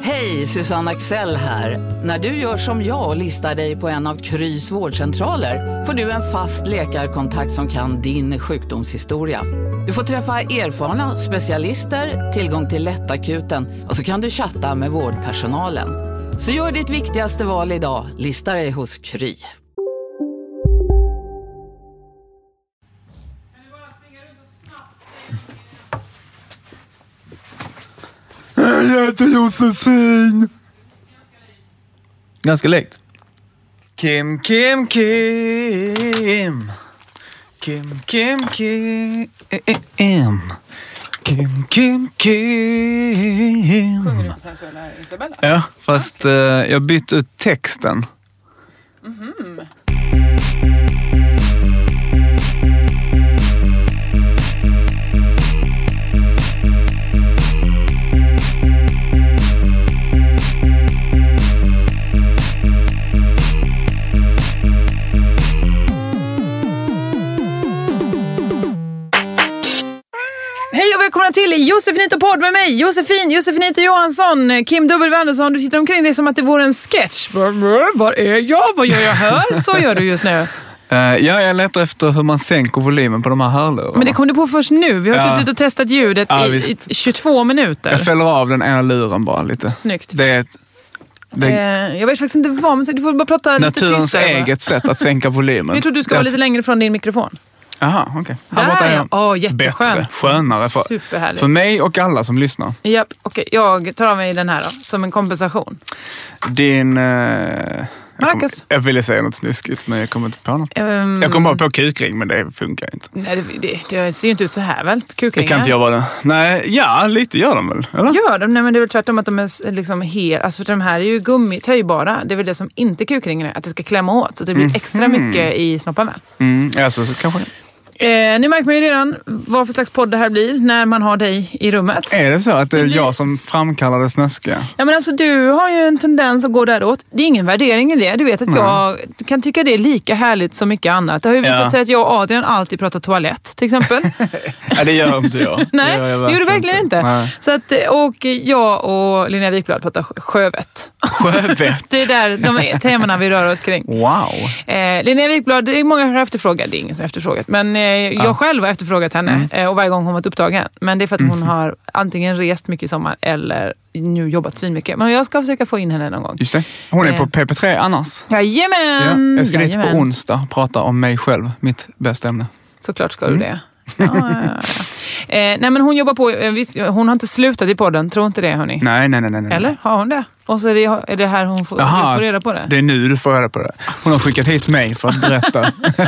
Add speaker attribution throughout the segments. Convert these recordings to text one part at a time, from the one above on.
Speaker 1: Hej, Susanne Axel här. När du gör som jag och listar dig på en av Krys vårdcentraler får du en fast läkarkontakt som kan din sjukdomshistoria. Du får träffa erfarna specialister, tillgång till lättakuten och så kan du chatta med vårdpersonalen. Så gör ditt viktigaste val idag, lista dig hos Kry.
Speaker 2: Jag heter Josefin. Ganska likt. Kim. Kim. Sjunger
Speaker 3: du på sensuella Isabella?
Speaker 2: Ja, fast jag bytt ut texten.
Speaker 3: Mhm. Hej och välkomna till Josefinito podd med mig, Josefinito Johansson, Kim W. Andersson. Du tittar omkring dig som att det vore en sketch. Var är jag? Vad gör jag här? Så gör du just nu.
Speaker 2: Jag letar efter hur man sänker volymen på de här hörlurarna.
Speaker 3: Men det kom du på först nu. Vi har suttit och testat ljudet i 22 minuter.
Speaker 2: Jag fäller av den ena luren bara lite.
Speaker 3: Snyggt.
Speaker 2: Det är
Speaker 3: jag vet faktiskt inte vad, men du får bara prata lite tystare.
Speaker 2: Naturens eget sätt att sänka volymen.
Speaker 3: Jag tror du ska vara lite längre från din mikrofon.
Speaker 2: Jaha, okej.
Speaker 3: Jätteskönt.
Speaker 2: Bättre, skönare för mig och alla som lyssnar.
Speaker 3: Japp, okej. Jag tar av mig den här då, som en kompensation.
Speaker 2: Din...
Speaker 3: Marcus.
Speaker 2: Jag ville säga något snuskigt, men jag kommer inte på något. Jag kom bara på kukring, men det funkar inte.
Speaker 3: Nej, det ser ju inte ut så här väl? Kukringar.
Speaker 2: Det kan inte jag vara det. Nej, lite gör de väl? Eller?
Speaker 3: Gör de? Nej, men det är väl tvärtom att de är liksom helt... Alltså för de här är ju töjbara. Det är väl det som inte kukringen är. Att det ska klämma åt. Så det blir extra mycket i snoppen väl?
Speaker 2: Så kanske det.
Speaker 3: Nu märker man ju redan vad för slags podd det här blir när man har dig i rummet.
Speaker 2: Är det så att det är jag som framkallar det snuskiga?
Speaker 3: Ja, men alltså du har ju en tendens att gå däråt. Det är ingen värdering i det. Du vet att jag kan tycka det är lika härligt som mycket annat. Det har ju visat sig att jag och Adrian alltid pratar toalett till exempel.
Speaker 2: Ja, det gör inte jag.
Speaker 3: Nej, det gör du verkligen inte.
Speaker 2: Nej.
Speaker 3: Så att, och jag och Linnea Wikblad pratar sjövett.
Speaker 2: Sjövett?
Speaker 3: Det är där de temana vi rör oss kring.
Speaker 2: Wow.
Speaker 3: Linnea Wikblad, det är många som har efterfrågat. Det är ingen som har efterfrågat. Men jag själv har efterfrågat henne och varje gång hon varit upptagen. Men det är för att hon har antingen rest mycket i sommar eller nu jobbat så mycket. Men jag ska försöka få in henne någon gång.
Speaker 2: Just det. Hon är på PP3 annars.
Speaker 3: Jajamän!
Speaker 2: Ja, jag ska dit på onsdag och prata om mig själv, mitt bästa ämne.
Speaker 3: Såklart ska du det. Ja. Nej, men hon jobbar på, hon har inte slutat i podden, tror inte det, hörni?
Speaker 2: Nej.
Speaker 3: Eller har hon det? Och så är det här hon får reda på det?
Speaker 2: Det är nu du får reda på det. Hon har skickat hit mig för att berätta.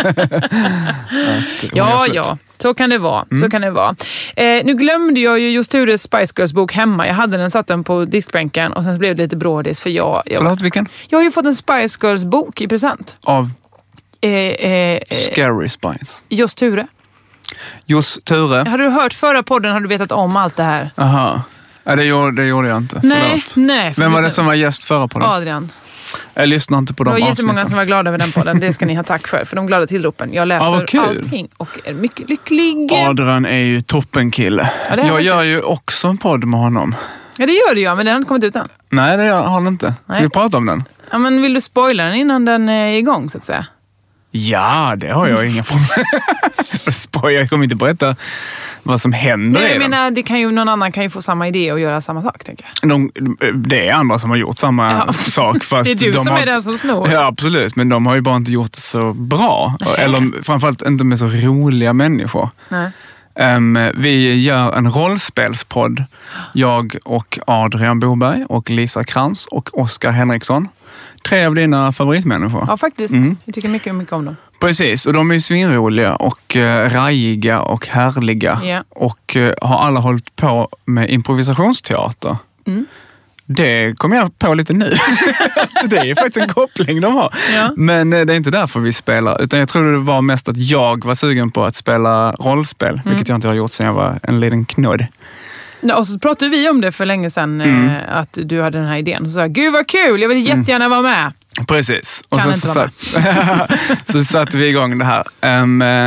Speaker 3: Ja, så kan det vara. Så kan det vara. Nu glömde jag ju just Tures Spice Girls bok hemma. Jag hade den satt den på diskbänken och sen så blev det lite brådis för
Speaker 2: Förlåt, vilken?
Speaker 3: Jag har ju fått en Spice Girls bok i present.
Speaker 2: Av? Scary Spice.
Speaker 3: Just Ture.
Speaker 2: Just Ture.
Speaker 3: Hade du hört förra podden har du vetat om allt det här.
Speaker 2: Aha. Ja, det gjorde jag inte.
Speaker 3: Nej.
Speaker 2: Vem var det som var gäst förra podden?
Speaker 3: Adrian.
Speaker 2: Jag lyssnar inte på de avsnitten.
Speaker 3: Det var jättemånga som var glada över den podden. Det ska ni ha tack för de glada tillropen. Jag läser allting och är mycket lycklig.
Speaker 2: Adrian är ju toppenkille. Ja, jag gör ju också en podd med honom.
Speaker 3: Ja, det gör du men den har inte kommit ut än.
Speaker 2: Nej, det har den inte. Ska vi prata om den?
Speaker 3: Ja, men vill du spoila den innan den är igång så att säga?
Speaker 2: Ja, det har jag inga problem. Jag kommer inte berätta vad som händer.
Speaker 3: Nej, jag menar, någon annan kan ju få samma idé och göra samma sak, tänker jag.
Speaker 2: Det är andra som har gjort samma sak. Fast
Speaker 3: det är du som är den som snor.
Speaker 2: Ja, absolut. Men de har ju bara inte gjort det så bra. Nej. Eller framförallt inte med så roliga människor.
Speaker 3: Nej.
Speaker 2: Vi gör en rollspelspodd. Jag och Adrian Boberg och Lisa Krantz och Oskar Henriksson. 3 av dina favoritmänniskor.
Speaker 3: Ja, faktiskt. Jag tycker mycket om dem.
Speaker 2: Precis, och de är ju svinroliga och rajiga och härliga.
Speaker 3: Yeah.
Speaker 2: Och har alla hållit på med improvisationsteater. Det kommer jag på lite nu. Det är faktiskt en koppling de har. Ja. Men det är inte därför vi spelar. Utan jag tror det var mest att jag var sugen på att spela rollspel. Vilket jag inte har gjort sedan jag var en liten knodd.
Speaker 3: Ja, och så pratade vi om det för länge sedan. Att du hade den här idén. Och så sa gud vad kul, jag vill jättegärna vara med.
Speaker 2: Precis.
Speaker 3: Och
Speaker 2: så satte vi igång det här.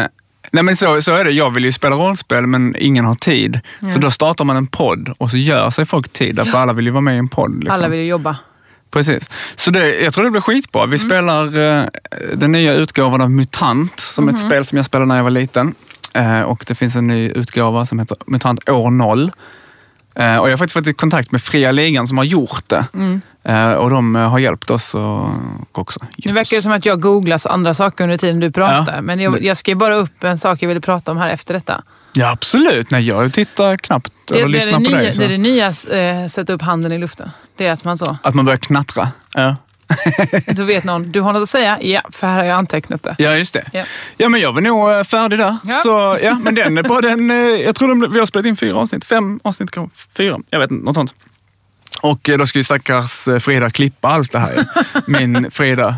Speaker 2: Nej, men så är det. Jag vill ju spela rollspel men ingen har tid. Så då startar man en podd och så gör sig folk tid. Därför alla vill ju vara med i en podd. Liksom.
Speaker 3: Alla vill ju jobba.
Speaker 2: Precis. Så jag tror det blir skitbra. Vi spelar den nya utgåvan av Mutant som ett spel som jag spelade när jag var liten. Och det finns en ny utgåva som heter Mutant år 0. Och jag har faktiskt varit i kontakt med Fria Ligan som har gjort det. Och de har hjälpt oss också.
Speaker 3: Nu verkar det som att jag googlar så andra saker under tiden du pratar. Ja. Men jag skrev bara upp en sak jag ville prata om här efter detta.
Speaker 2: Ja, absolut. Nej, jag tittar knappt eller lyssnar på dig.
Speaker 3: Det är det nya, sätta upp handen i luften. Det är att man så.
Speaker 2: Att man börjar knattra, ja.
Speaker 3: Då vet någon, du har något att säga? Ja, för här har jag antecknat det.
Speaker 2: Ja, just det. Ja, men jag var nog färdig där. Ja. Så, ja, men den är på den, jag tror vi har spelat in 4 avsnitt. 5 avsnitt kanske, 4. Jag vet inte, något sånt. Och då ska ju stackars Frida klippa allt det här. Min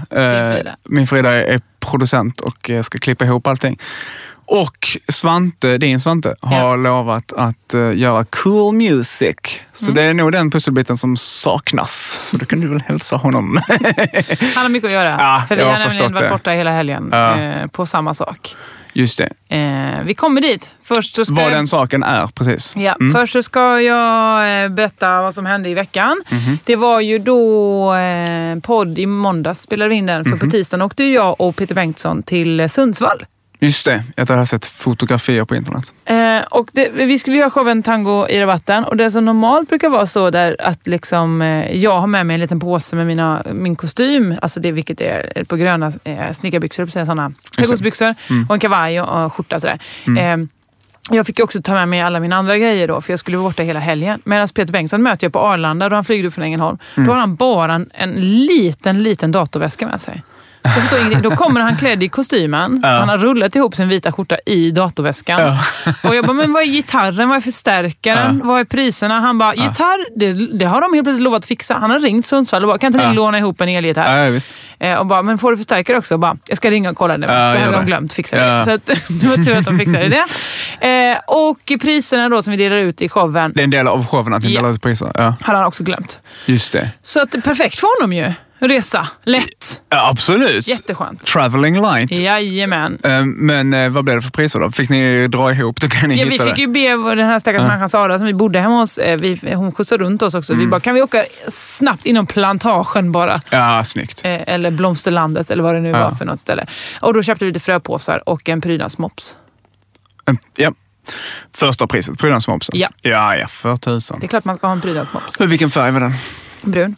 Speaker 2: Frida är producent och ska klippa ihop allting. Och din Svante, har lovat att göra cool music. Så det är nog den pusselbiten som saknas. Så då kan du väl hälsa honom.
Speaker 3: Han har mycket att göra.
Speaker 2: Ja,
Speaker 3: för vi har nämligen varit borta hela helgen på samma sak.
Speaker 2: Just det.
Speaker 3: Vi kommer dit. Först så ska
Speaker 2: vad den saken är, precis.
Speaker 3: Ja, först så ska jag berätta vad som hände i veckan. Det var ju då podd i måndags, spelade vi in den. För på tisdagen åkte jag och Peter Bengtsson till Sundsvall.
Speaker 2: Just det, jag har sett fotografier på internet.
Speaker 3: Och vi skulle göra showen Tango i rabatten. Och det som normalt brukar vara så där att liksom, jag har med mig en liten påse med min kostym. Alltså det vilket är ett par gröna snickarbyxor, sådana trädgårdsbyxor. Och en kavaj och skjorta och sådär. Jag fick också ta med mig alla mina andra grejer då, för jag skulle vara borta hela helgen. Medan Peter Bengtsson möter jag på Arlanda då han flyger upp från Ängelholm. Då har han bara en liten datorväska med sig. Då kommer han klädd i kostymen. Han har rullat ihop sin vita skjorta i datorväskan. Och jag bara, men vad är gitarren? Vad är förstärkaren? Vad är priserna? Han bara, gitarr, det har de helt plötsligt lovat att fixa. Han har ringt Sundsvall och bara, kan inte ni låna ihop en elgitarr?
Speaker 2: Visst.
Speaker 3: Och bara, men får du förstärkare också? Och bara, jag ska ringa och kolla det. Då har de glömt fixa det. Så att, det var tur att de fixade det. Och priserna då som vi delar ut i showen.
Speaker 2: Det är en del av showen att ni delar ut priser.
Speaker 3: Har han också glömt.
Speaker 2: Just det.
Speaker 3: Så att perfekt för honom ju. Resa. Lätt.
Speaker 2: Ja, absolut.
Speaker 3: Jätteskönt.
Speaker 2: Traveling light.
Speaker 3: Jajamän.
Speaker 2: Men vad blev det för priser då? Fick ni dra ihop? Då kan ni hitta
Speaker 3: vi fick ju be den här stackars människan Sara som vi bodde hemma hos. Hon skjutsade runt oss också. Vi bara, kan vi åka snabbt inom plantagen bara?
Speaker 2: Ja, snyggt.
Speaker 3: Eller Blomsterlandet eller vad det nu var för något ställe. Och då köpte vi lite fröpåsar och en prydnadsmops.
Speaker 2: Ja. Första priset, prydnadsmopsen?
Speaker 3: Ja.
Speaker 2: Ja, för 1000.
Speaker 3: Det är klart man ska ha en prydnadsmops.
Speaker 2: Vilken färg var den?
Speaker 3: Brun.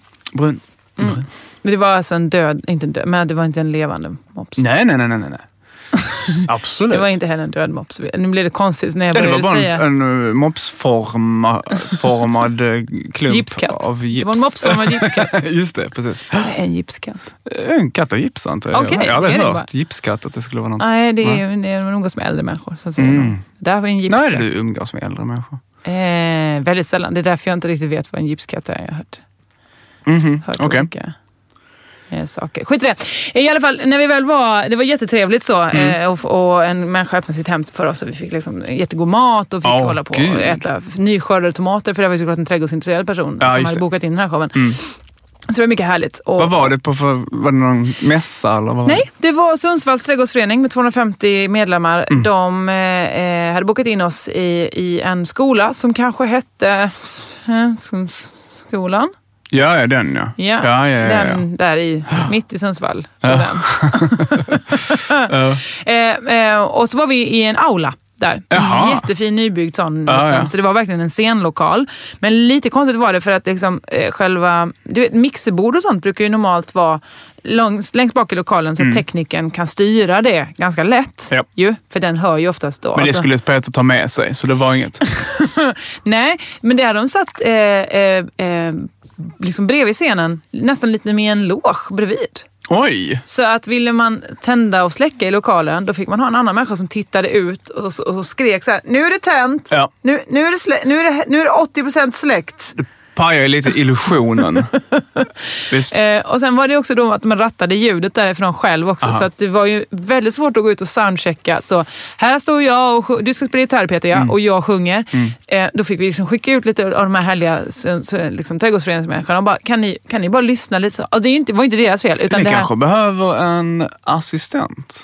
Speaker 3: Men det var alltså men det var inte en levande mops.
Speaker 2: Nej. Absolut.
Speaker 3: Det var inte heller en död mops. Nu blev det konstigt när jag började säga.
Speaker 2: Det var bara en mopsformad klump
Speaker 3: gipskatt.
Speaker 2: Av gips.
Speaker 3: Det var en mopsformad gipskatt.
Speaker 2: Just det, precis.
Speaker 3: En gipskatt.
Speaker 2: En katt av gips, antar jag.
Speaker 3: Okay,
Speaker 2: jag har aldrig hört gipskatt att det skulle vara något.
Speaker 3: Nej, det är man umgås med äldre människor. Så säger man. Där var en gipskatt.
Speaker 2: Nej, du umgås med äldre människor.
Speaker 3: Väldigt sällan. Det är därför jag inte riktigt vet vad en gipskatt är. Jag har hört olika saker. Skit i det. I alla fall, när vi väl det var jättetrevligt så. Och en människa öppnade sitt hem för oss och vi fick liksom jättegod mat och fick hålla på och äta nyskördade tomater, för det var ju såklart en trädgårdsintresserad person som hade bokat in den här showen. Så det var mycket härligt. Och
Speaker 2: vad var det på var det någon mässa? Eller vad?
Speaker 3: Nej, det var Sundsvalls trädgårdsförening med 250 medlemmar. De hade bokat in oss i en skola som kanske hette skolan.
Speaker 2: Ja, den ja.
Speaker 3: Den där mitt i Sundsvall. Och så var vi i en aula där. Jättefin nybyggd sån. Så det var verkligen en scenlokal. Men lite konstigt var det för att liksom, själva mixerbord och sånt brukar ju normalt vara längst bak i lokalen så att tekniken kan styra det ganska lätt. Ju, för den hör ju oftast då.
Speaker 2: Men det skulle Peter ta med sig, så det var inget.
Speaker 3: Nej, men det hade de satt liksom bredvid scenen, nästan lite med en loge bredvid.
Speaker 2: Oj! Så
Speaker 3: att ville man tända och släcka i lokalen, då fick man ha en annan människa som tittade ut och skrek så här: nu är det tänt, nu är det 80% släckt.
Speaker 2: Pajar lite illusionen. Visst.
Speaker 3: Och sen var det också då att man rattade ljudet därifrån själv också. Så att det var ju väldigt svårt att gå ut och soundchecka. Så här står jag och du ska spela gitarr, Peter, och jag sjunger. Då fick vi liksom skicka ut lite av de här härliga liksom, trädgårdsföreningsmänniskorna och bara, kan ni bara lyssna lite så? Och det var inte deras fel. Utan
Speaker 2: ni
Speaker 3: det här
Speaker 2: kanske behöver en assistent.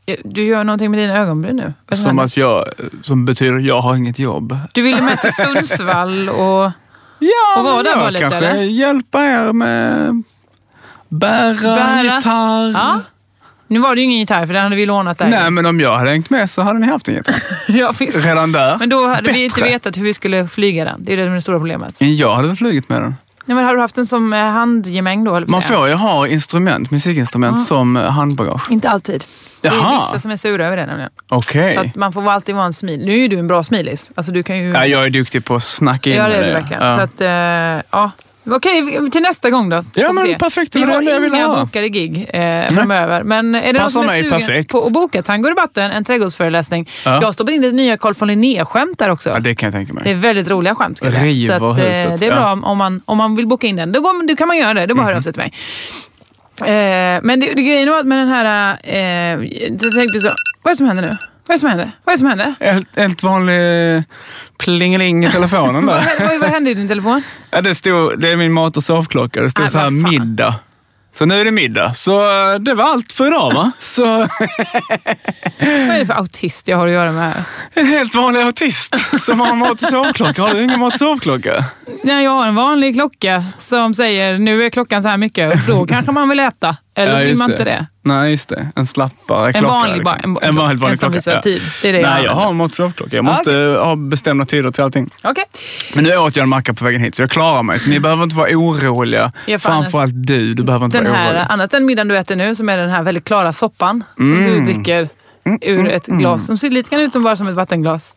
Speaker 3: Du gör någonting med dina ögonbryn nu.
Speaker 2: Som betyder jag har inget jobb.
Speaker 3: Du ville med till Sundsvall och vara där bara lite, eller?
Speaker 2: Kanske hjälpa er med bära gitarr.
Speaker 3: Ja. Nu var det ju ingen gitarr för den hade vi lånat där.
Speaker 2: Nej, men om jag hade hängt med så hade ni haft en gitarr.
Speaker 3: Ja, visst.
Speaker 2: Redan där.
Speaker 3: Men då hade vi inte vetat hur vi skulle flyga den. Det är det stora problemet.
Speaker 2: Jag hade flugit med den.
Speaker 3: Nej, men har du haft den som handgemäng då?
Speaker 2: Man får ju ha musikinstrument som handbagage.
Speaker 3: Inte alltid. Det är vissa som är sura över det nämligen.
Speaker 2: Okej.
Speaker 3: Så att man får alltid vara en smil. Nu är du en bra smilis. Alltså du kan ju...
Speaker 2: Ja, jag är duktig på att snacka in
Speaker 3: det är du verkligen. Ja. Så att, Okej, till nästa gång då.
Speaker 2: Ja, men perfekt.
Speaker 3: Vi har inga bokade gig framöver. Men är det någon som är sugen på att boka Tango i debatten, en trädgårdsföreläsning? Ja. Jag stoppar in det nya Carl von Linné-skämt där också.
Speaker 2: Ja, det kan jag tänka mig.
Speaker 3: Det är väldigt roliga skämt. Så
Speaker 2: huset.
Speaker 3: Det är bra om man vill boka in den. Då kan man göra det. Det bara höra av sig till mig. Men det grejen var att med den här... Jag tänkte så, vad är det som händer nu? Vad är det som händer?
Speaker 2: Helt vanlig plingeling i telefonen där.
Speaker 3: Vad hände i din telefon?
Speaker 2: Ja, det är min mat- och sovklocka. Det står så här middag. Så nu är det middag. Så det var allt för idag, va? Så...
Speaker 3: Vad är det för autist jag har att göra med här?
Speaker 2: En helt vanlig autist som har en mat- och sovklocka. Har du ingen mat- och sovklocka?
Speaker 3: Nej, jag har en vanlig klocka som säger nu är klockan så här mycket och då kanske man vill äta. Eller så vill man inte det.
Speaker 2: Nej, just det. En slappare klocka. En vanlig klocka.
Speaker 3: Som visar tid. Det är det.
Speaker 2: Nej, jag har en mat- och sovklocka. Jag måste ha bestämda tider till allting.
Speaker 3: Okay.
Speaker 2: Men nu åt jag en macka på vägen hit så jag klarar mig. Så ni behöver inte vara oroliga. Framförallt du behöver inte vara orolig.
Speaker 3: Annat den middagen du äter nu som är den här väldigt klara soppan som du dricker ur ett glas som ser lite grann ut som bara som ett vattenglas.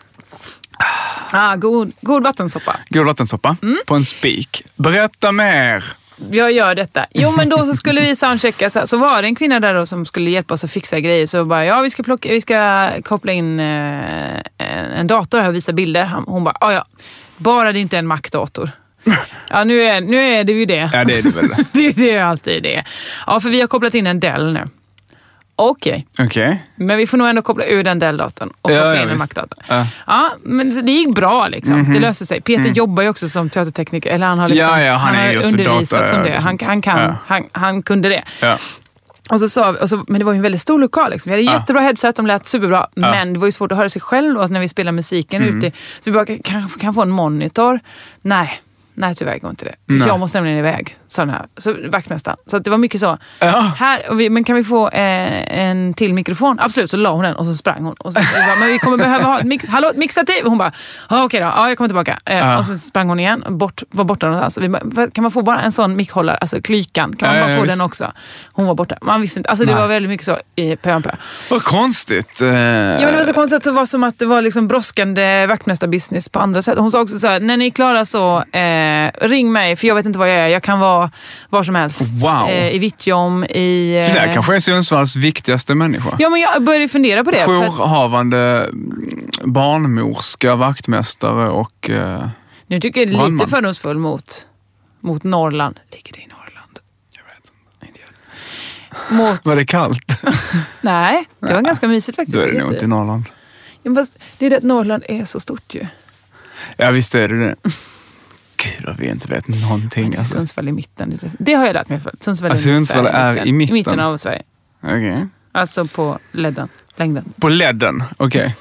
Speaker 3: God vattensoppa.
Speaker 2: God vattensoppa på en spik. Berätta mer.
Speaker 3: Jag gör detta. Jo, men då så skulle vi soundchecka. Så var det en kvinna där då som skulle hjälpa oss att fixa grejer. Så bara, vi ska koppla in en dator här och visa bilder. Hon bara, bara det inte är en Mac-dator. Ja, nu är det ju det.
Speaker 2: Ja, det är det väl.
Speaker 3: Det är alltid det. Ja, för vi har kopplat in en Dell nu. Okej. Men vi får nog ändå koppla ur den Dell-datorn och koppla in en Mac-dator. Ja, men det gick bra liksom. Det löste sig. Peter jobbar ju också som teatertekniker. Eller han har liksom, han har undervisat som det. Han kunde det. Ja. Men det var ju en väldigt stor lokal liksom. Vi hade jättebra headset, de lät superbra. Men det var ju svårt att höra sig själv då, när vi spelar musiken ute. Så vi bara, kan få en monitor? Nej, tyvärr går inte det. Nej. Jag måste nämligen iväg. Så vaktmästaren. Så det var mycket så. Men kan vi få en till mikrofon? Absolut, så la hon den och så sprang hon. Och så bara, men vi kommer behöva ha ett mixativ. Och hon bara, okej då, jag kommer tillbaka. Och så sprang hon igen, var borta någonstans. Vi bara, kan man få bara en sån mickhållare, alltså klykan, kan man bara få den också? Hon var borta. Man visste inte, alltså det var väldigt mycket så i pö.
Speaker 2: Vad konstigt.
Speaker 3: Ja, men det var så konstigt att det var som att det var liksom brådskande vaktmästarbusiness på andra sätt. Hon sa också så här, när ni är klara så ring mig, för jag vet inte vad jag är. Jag kan vara var som helst.
Speaker 2: Wow.
Speaker 3: I Vittjom,
Speaker 2: det där kanske är Sundsvalls viktigaste människa.
Speaker 3: Ja, men jag började fundera på det.
Speaker 2: Jourhavande barnmorska, vaktmästare och
Speaker 3: nu tycker jag det är lite fördomsfull mot Norrland. Ligger det i Norrland?
Speaker 2: Jag vet inte. Var det kallt?
Speaker 3: Nej, det var ganska mysigt faktiskt.
Speaker 2: Då är det nog inte i Norrland.
Speaker 3: Ja, fast det är det att Norrland är så stort ju.
Speaker 2: Ja, visst är det. Gud, vad vi inte vet någonting. Alltså.
Speaker 3: Sundsvall i mitten. Det har jag lärt mig för. Sundsvall
Speaker 2: är i mitten.
Speaker 3: I mitten av Sverige.
Speaker 2: Okej.
Speaker 3: Alltså på längden.
Speaker 2: På ledden, okej.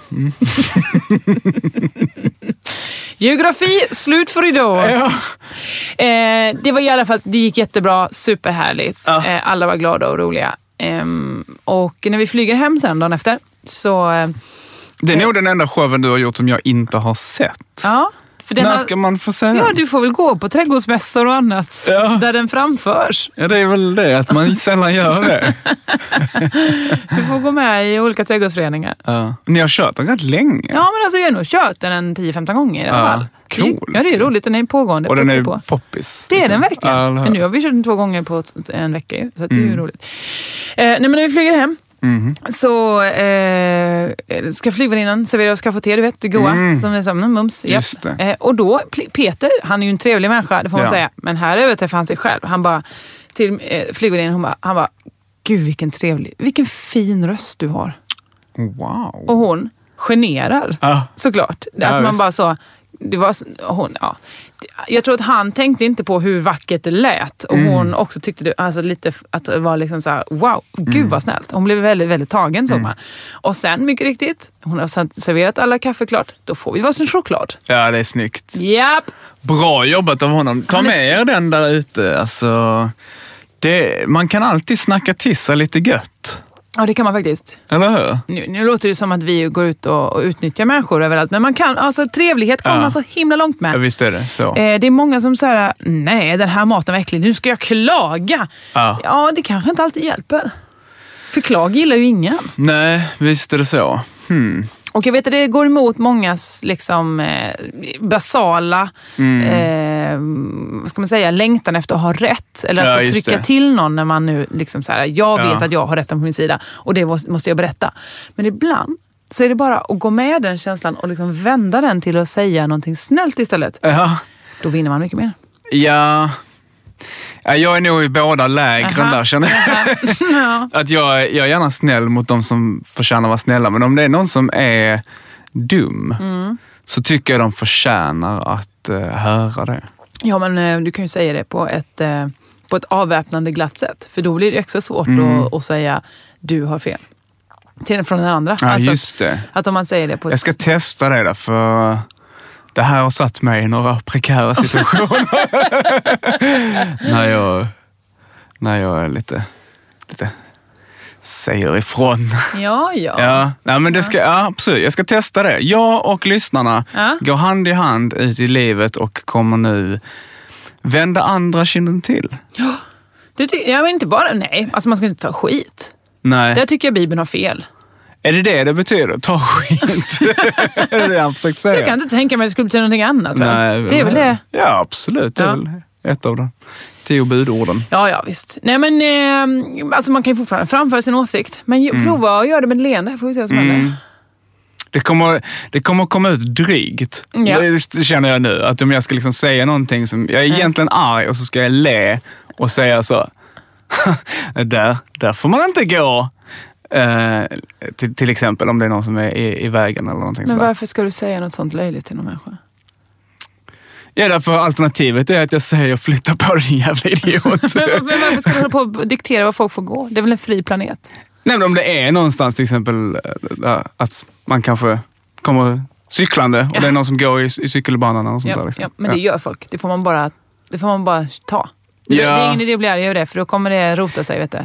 Speaker 3: Geografi, slut för idag.
Speaker 2: Ja.
Speaker 3: Det var i alla fall, det gick jättebra, superhärligt. Ja. Alla var glada och roliga. Och när vi flyger hem sen dagen efter så...
Speaker 2: det är nog den enda showen du har gjort som jag inte har sett.
Speaker 3: Ja.
Speaker 2: När ska man få säga?
Speaker 3: Ja, du får väl gå på trädgårdsmässor och annat där den framförs.
Speaker 2: Ja, det är väl det, att man sällan gör det.
Speaker 3: Du får gå med i olika trädgårdsföreningar.
Speaker 2: Ja. Ni har kört den rätt länge.
Speaker 3: Ja, men alltså jag har nog kört den 10-15 gånger i alla fall.
Speaker 2: Cool.
Speaker 3: Ja, det är roligt. Den är pågående.
Speaker 2: Och den är poppis.
Speaker 3: Det är den verkligen. Men nu har vi kört den 2 gånger på en vecka ju, så det är ju roligt. Nej, men när vi flyger hem så ska flygvärdinnan servera oss kaffe och te, du vet, det goa som är samma mums.
Speaker 2: Just det.
Speaker 3: Och då, Peter, han är ju en trevlig människa, det får man säga. Men här överträffar han sig själv. Han bara, till flygvärdinnan, han bara, gud vilken fin röst du har.
Speaker 2: Wow.
Speaker 3: Och hon generar, såklart. Att man bara så, det var hon, ja. Jag tror att han tänkte inte på hur vackert det lät. Och hon också tyckte det, alltså lite att det var liksom så här, wow, gud vad snällt. Hon blev väldigt, väldigt tagen, såg man. Och sen, mycket riktigt, hon har serverat alla kaffe klart. Då får vi varsin choklad.
Speaker 2: Ja, det är snyggt.
Speaker 3: Japp.
Speaker 2: Bra jobbat av honom. Ta med er den där ute. Alltså, man kan alltid snacka till sig lite gött.
Speaker 3: Ja, det kan man faktiskt.
Speaker 2: Eller hur?
Speaker 3: Nu låter det som att vi går ut och utnyttjar människor överallt. Men man kan, alltså trevlighet kommer man så himla långt med.
Speaker 2: Ja, visst är det så.
Speaker 3: Det är många som säger, nej, den här maten var äcklig, nu ska jag klaga. Ja, det kanske inte alltid hjälper. För klag gillar ju ingen. Nej,
Speaker 2: visst är det så.
Speaker 3: Och jag vet att det går emot mångas liksom basala vad ska man säga, längtan efter att ha rätt. Eller att få trycka till någon när man nu liksom så här, jag vet att jag har rätten på min sida och det måste jag berätta. Men ibland så är det bara att gå med den känslan och liksom vända den till att säga någonting snällt istället.
Speaker 2: Ja.
Speaker 3: Då vinner man mycket mer.
Speaker 2: Ja, jag är nog i båda lägren där, känner jag. Att jag är gärna snäll mot de som förtjänar vara snälla. Men om det är någon som är dum så tycker jag de förtjänar att höra det.
Speaker 3: Ja, men du kan ju säga det på ett avväpnande glatt sätt. För då blir det extra svårt att säga du har fel. Från den andra.
Speaker 2: Ja,
Speaker 3: alltså,
Speaker 2: just det.
Speaker 3: Att om man säger det på
Speaker 2: jag ska testa det där, för det här har satt mig i några prekära situationer. när jag är lite säger ifrån.
Speaker 3: Ja.
Speaker 2: Nej, men det ska, absolut. Jag ska testa det. Jag och lyssnarna går hand i hand ut i livet och kommer nu vända andra kinden till. Ja,
Speaker 3: men inte bara, nej. Alltså man ska inte ta skit.
Speaker 2: Nej.
Speaker 3: Där tycker jag Bibeln har fel.
Speaker 2: Är det betyder? Ta skit. Är det han försökt säga?
Speaker 3: Jag kan inte tänka mig att det skulle betyda någonting annat.
Speaker 2: Nej,
Speaker 3: det är väl det?
Speaker 2: Ja, absolut. Det är väl ett av de 10 budorden.
Speaker 3: Ja, visst. Nej, men alltså man kan ju fortfarande framföra sin åsikt. Men prova att göra det med leende. Får vi se vad som händer.
Speaker 2: Det kommer komma ut drygt. Ja. Det känner jag nu. Att om jag ska liksom säga någonting som jag är egentligen arg och så ska jag le och säga så. där får man inte gå. Till exempel om det är någon som är i vägen eller någonting.
Speaker 3: Men varför ska du säga något sånt löjligt till någon människa?
Speaker 2: Ja, därför alternativet är att jag säger flytta på din jävla idiot.
Speaker 3: Men varför ska du hålla på och diktera vad folk får gå? Det är väl en fri planet?
Speaker 2: Nej, men om det är någonstans till exempel att man kanske kommer cyklande och det är någon som går i cykelbanan och sånt där. Liksom.
Speaker 3: Ja, men det gör folk. Det får man bara ta. Det är ingen idé att bli arg över det, för då kommer det rota sig, vet du.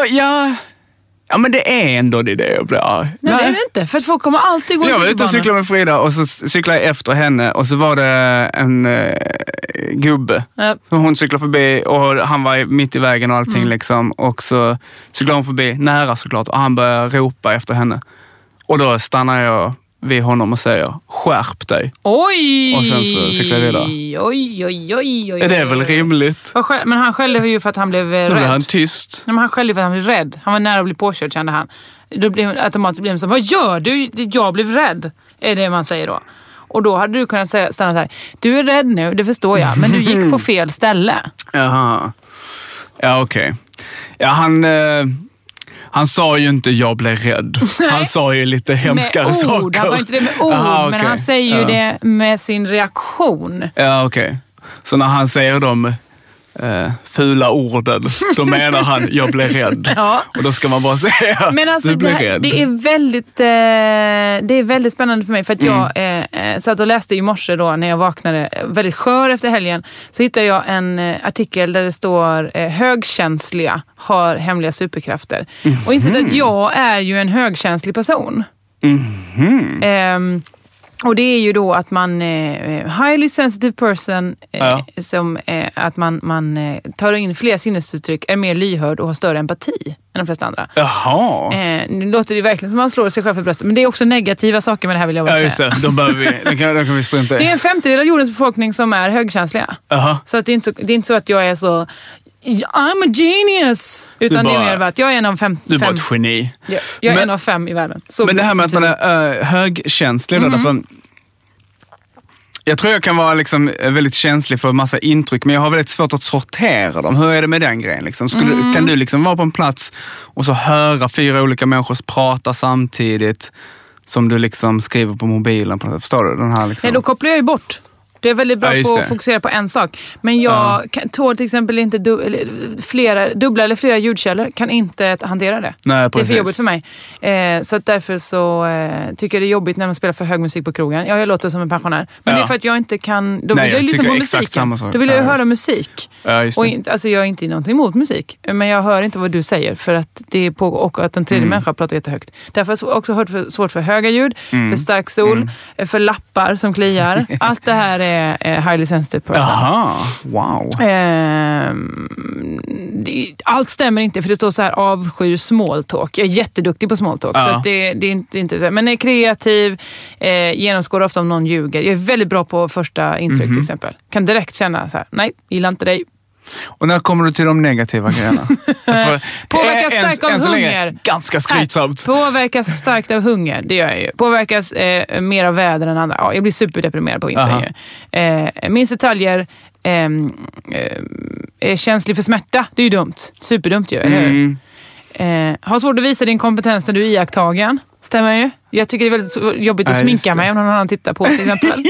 Speaker 2: Ja, men det är ändå det jag blir arg.
Speaker 3: Nej, det är det inte. För att folk kommer alltid gå i cykelbanan.
Speaker 2: Jag var ute och cyklade med Frida och så cyklade jag efter henne och så var det en gubbe som hon cyklade förbi och han var mitt i vägen och allting liksom. Och så cyklade hon förbi nära såklart och han började ropa efter henne. Och då stannar jag vid honom och säger, skärp dig.
Speaker 3: Oj!
Speaker 2: Och sen så cyklar jag vidare.
Speaker 3: Oj.
Speaker 2: Är det väl rimligt?
Speaker 3: Men han skällde ju för att han blev rädd.
Speaker 2: Då blev han tyst.
Speaker 3: Nej, men han skällde för att han blev rädd. Han var nära att bli påkörd, kände han. Då blev automatiskt blev så, vad gör du? Jag blev rädd, är det man säger då. Och då hade du kunnat stanna så här, du är rädd nu, det förstår jag. Men du gick på fel ställe.
Speaker 2: Jaha. Ja, okej. Ja, han sa ju inte jag blev rädd. Han sa ju lite hemskare saker.
Speaker 3: Han sa inte det med ord, men han säger ju det med sin reaktion.
Speaker 2: Ja, okej. Så när han säger de fula orden, då menar han jag blev rädd. Ja. Och då ska man bara säga
Speaker 3: men alltså,
Speaker 2: du blev rädd.
Speaker 3: Det är väldigt spännande för mig, för att jag satt och läste i morse då när jag vaknade väldigt skör efter helgen, så hittade jag en artikel där det står högkänsliga har hemliga superkrafter. Och insett att jag är ju en högkänslig person. Och det är ju då att man highly sensitive person som att man tar in fler sinnesuttryck, är mer lyhörd och har större empati än de flesta andra.
Speaker 2: Jaha.
Speaker 3: Nu låter det verkligen som man slår sig själv för bröstet, men det är också negativa saker med det här, vill jag bara säga.
Speaker 2: Ja, just det. De kan vi strunta i.
Speaker 3: Det är en 50% av jordens befolkning som är högkänsliga. Så att det är inte så att jag är så I'm a genius. Utan det är mer att jag är en av 5.
Speaker 2: Du är bara ett geni.
Speaker 3: Jag är en av 5 i världen. Så
Speaker 2: men det här med att man är högkänslig därför jag tror jag kan vara liksom väldigt känslig för en massa intryck, men jag har väldigt svårt att sortera dem. Hur är det med den grejen? Liksom? Kan du liksom vara på en plats och så höra 4 olika människor prata samtidigt som du liksom skriver på mobilen? Förstår du? Den här liksom...
Speaker 3: Nej, då kopplar jag ju bort. Det är väldigt bra på att fokusera på en sak. Men jag tål till exempel inte dubbla eller flera ljudkällor. Kan inte hantera det.
Speaker 2: Nej,
Speaker 3: det är för jobbigt för mig. Så att därför så tycker jag det är jobbigt när man spelar för hög musik på krogen. Jag låter som en pensionär. Men det är för att jag inte kan... Då vill jag lyssna på musiken. Då vill jag höra musik.
Speaker 2: Ja, just det.
Speaker 3: Och inte, alltså jag är inte någonting emot musik. Men jag hör inte vad du säger. För att det är på, och att en tredje människa pratar jättehögt. Därför har jag också hört svårt för höga ljud. För stark sol. För lappar som kliar. Allt det här är highly sensitive person.
Speaker 2: Jaha, wow.
Speaker 3: Allt stämmer inte, för det står så här: avskyr small talk. Jag är jätteduktig på small talk, så att det är inte så. Men är kreativ, genomskådar ofta om någon ljuger. Jag är väldigt bra på första intryck till exempel. Kan direkt känna så här: nej, gillar inte dig.
Speaker 2: Och när kommer du till de negativa grejerna?
Speaker 3: Påverkas starkt av hunger.
Speaker 2: Ganska skrytsamt.
Speaker 3: Påverkas starkt av hunger, det gör jag ju. Påverkas mer av väder än andra. Ja, jag blir superdeprimerad på vintern ju. Minst detaljer, är känslig för smärta. Det är ju dumt. Superdumt ju, eller hur? Har svårt att visa din kompetens när du är iakttagen. Stämmer ju. Jag tycker det är väldigt jobbigt att sminka mig om någon annan tittar på, till exempel.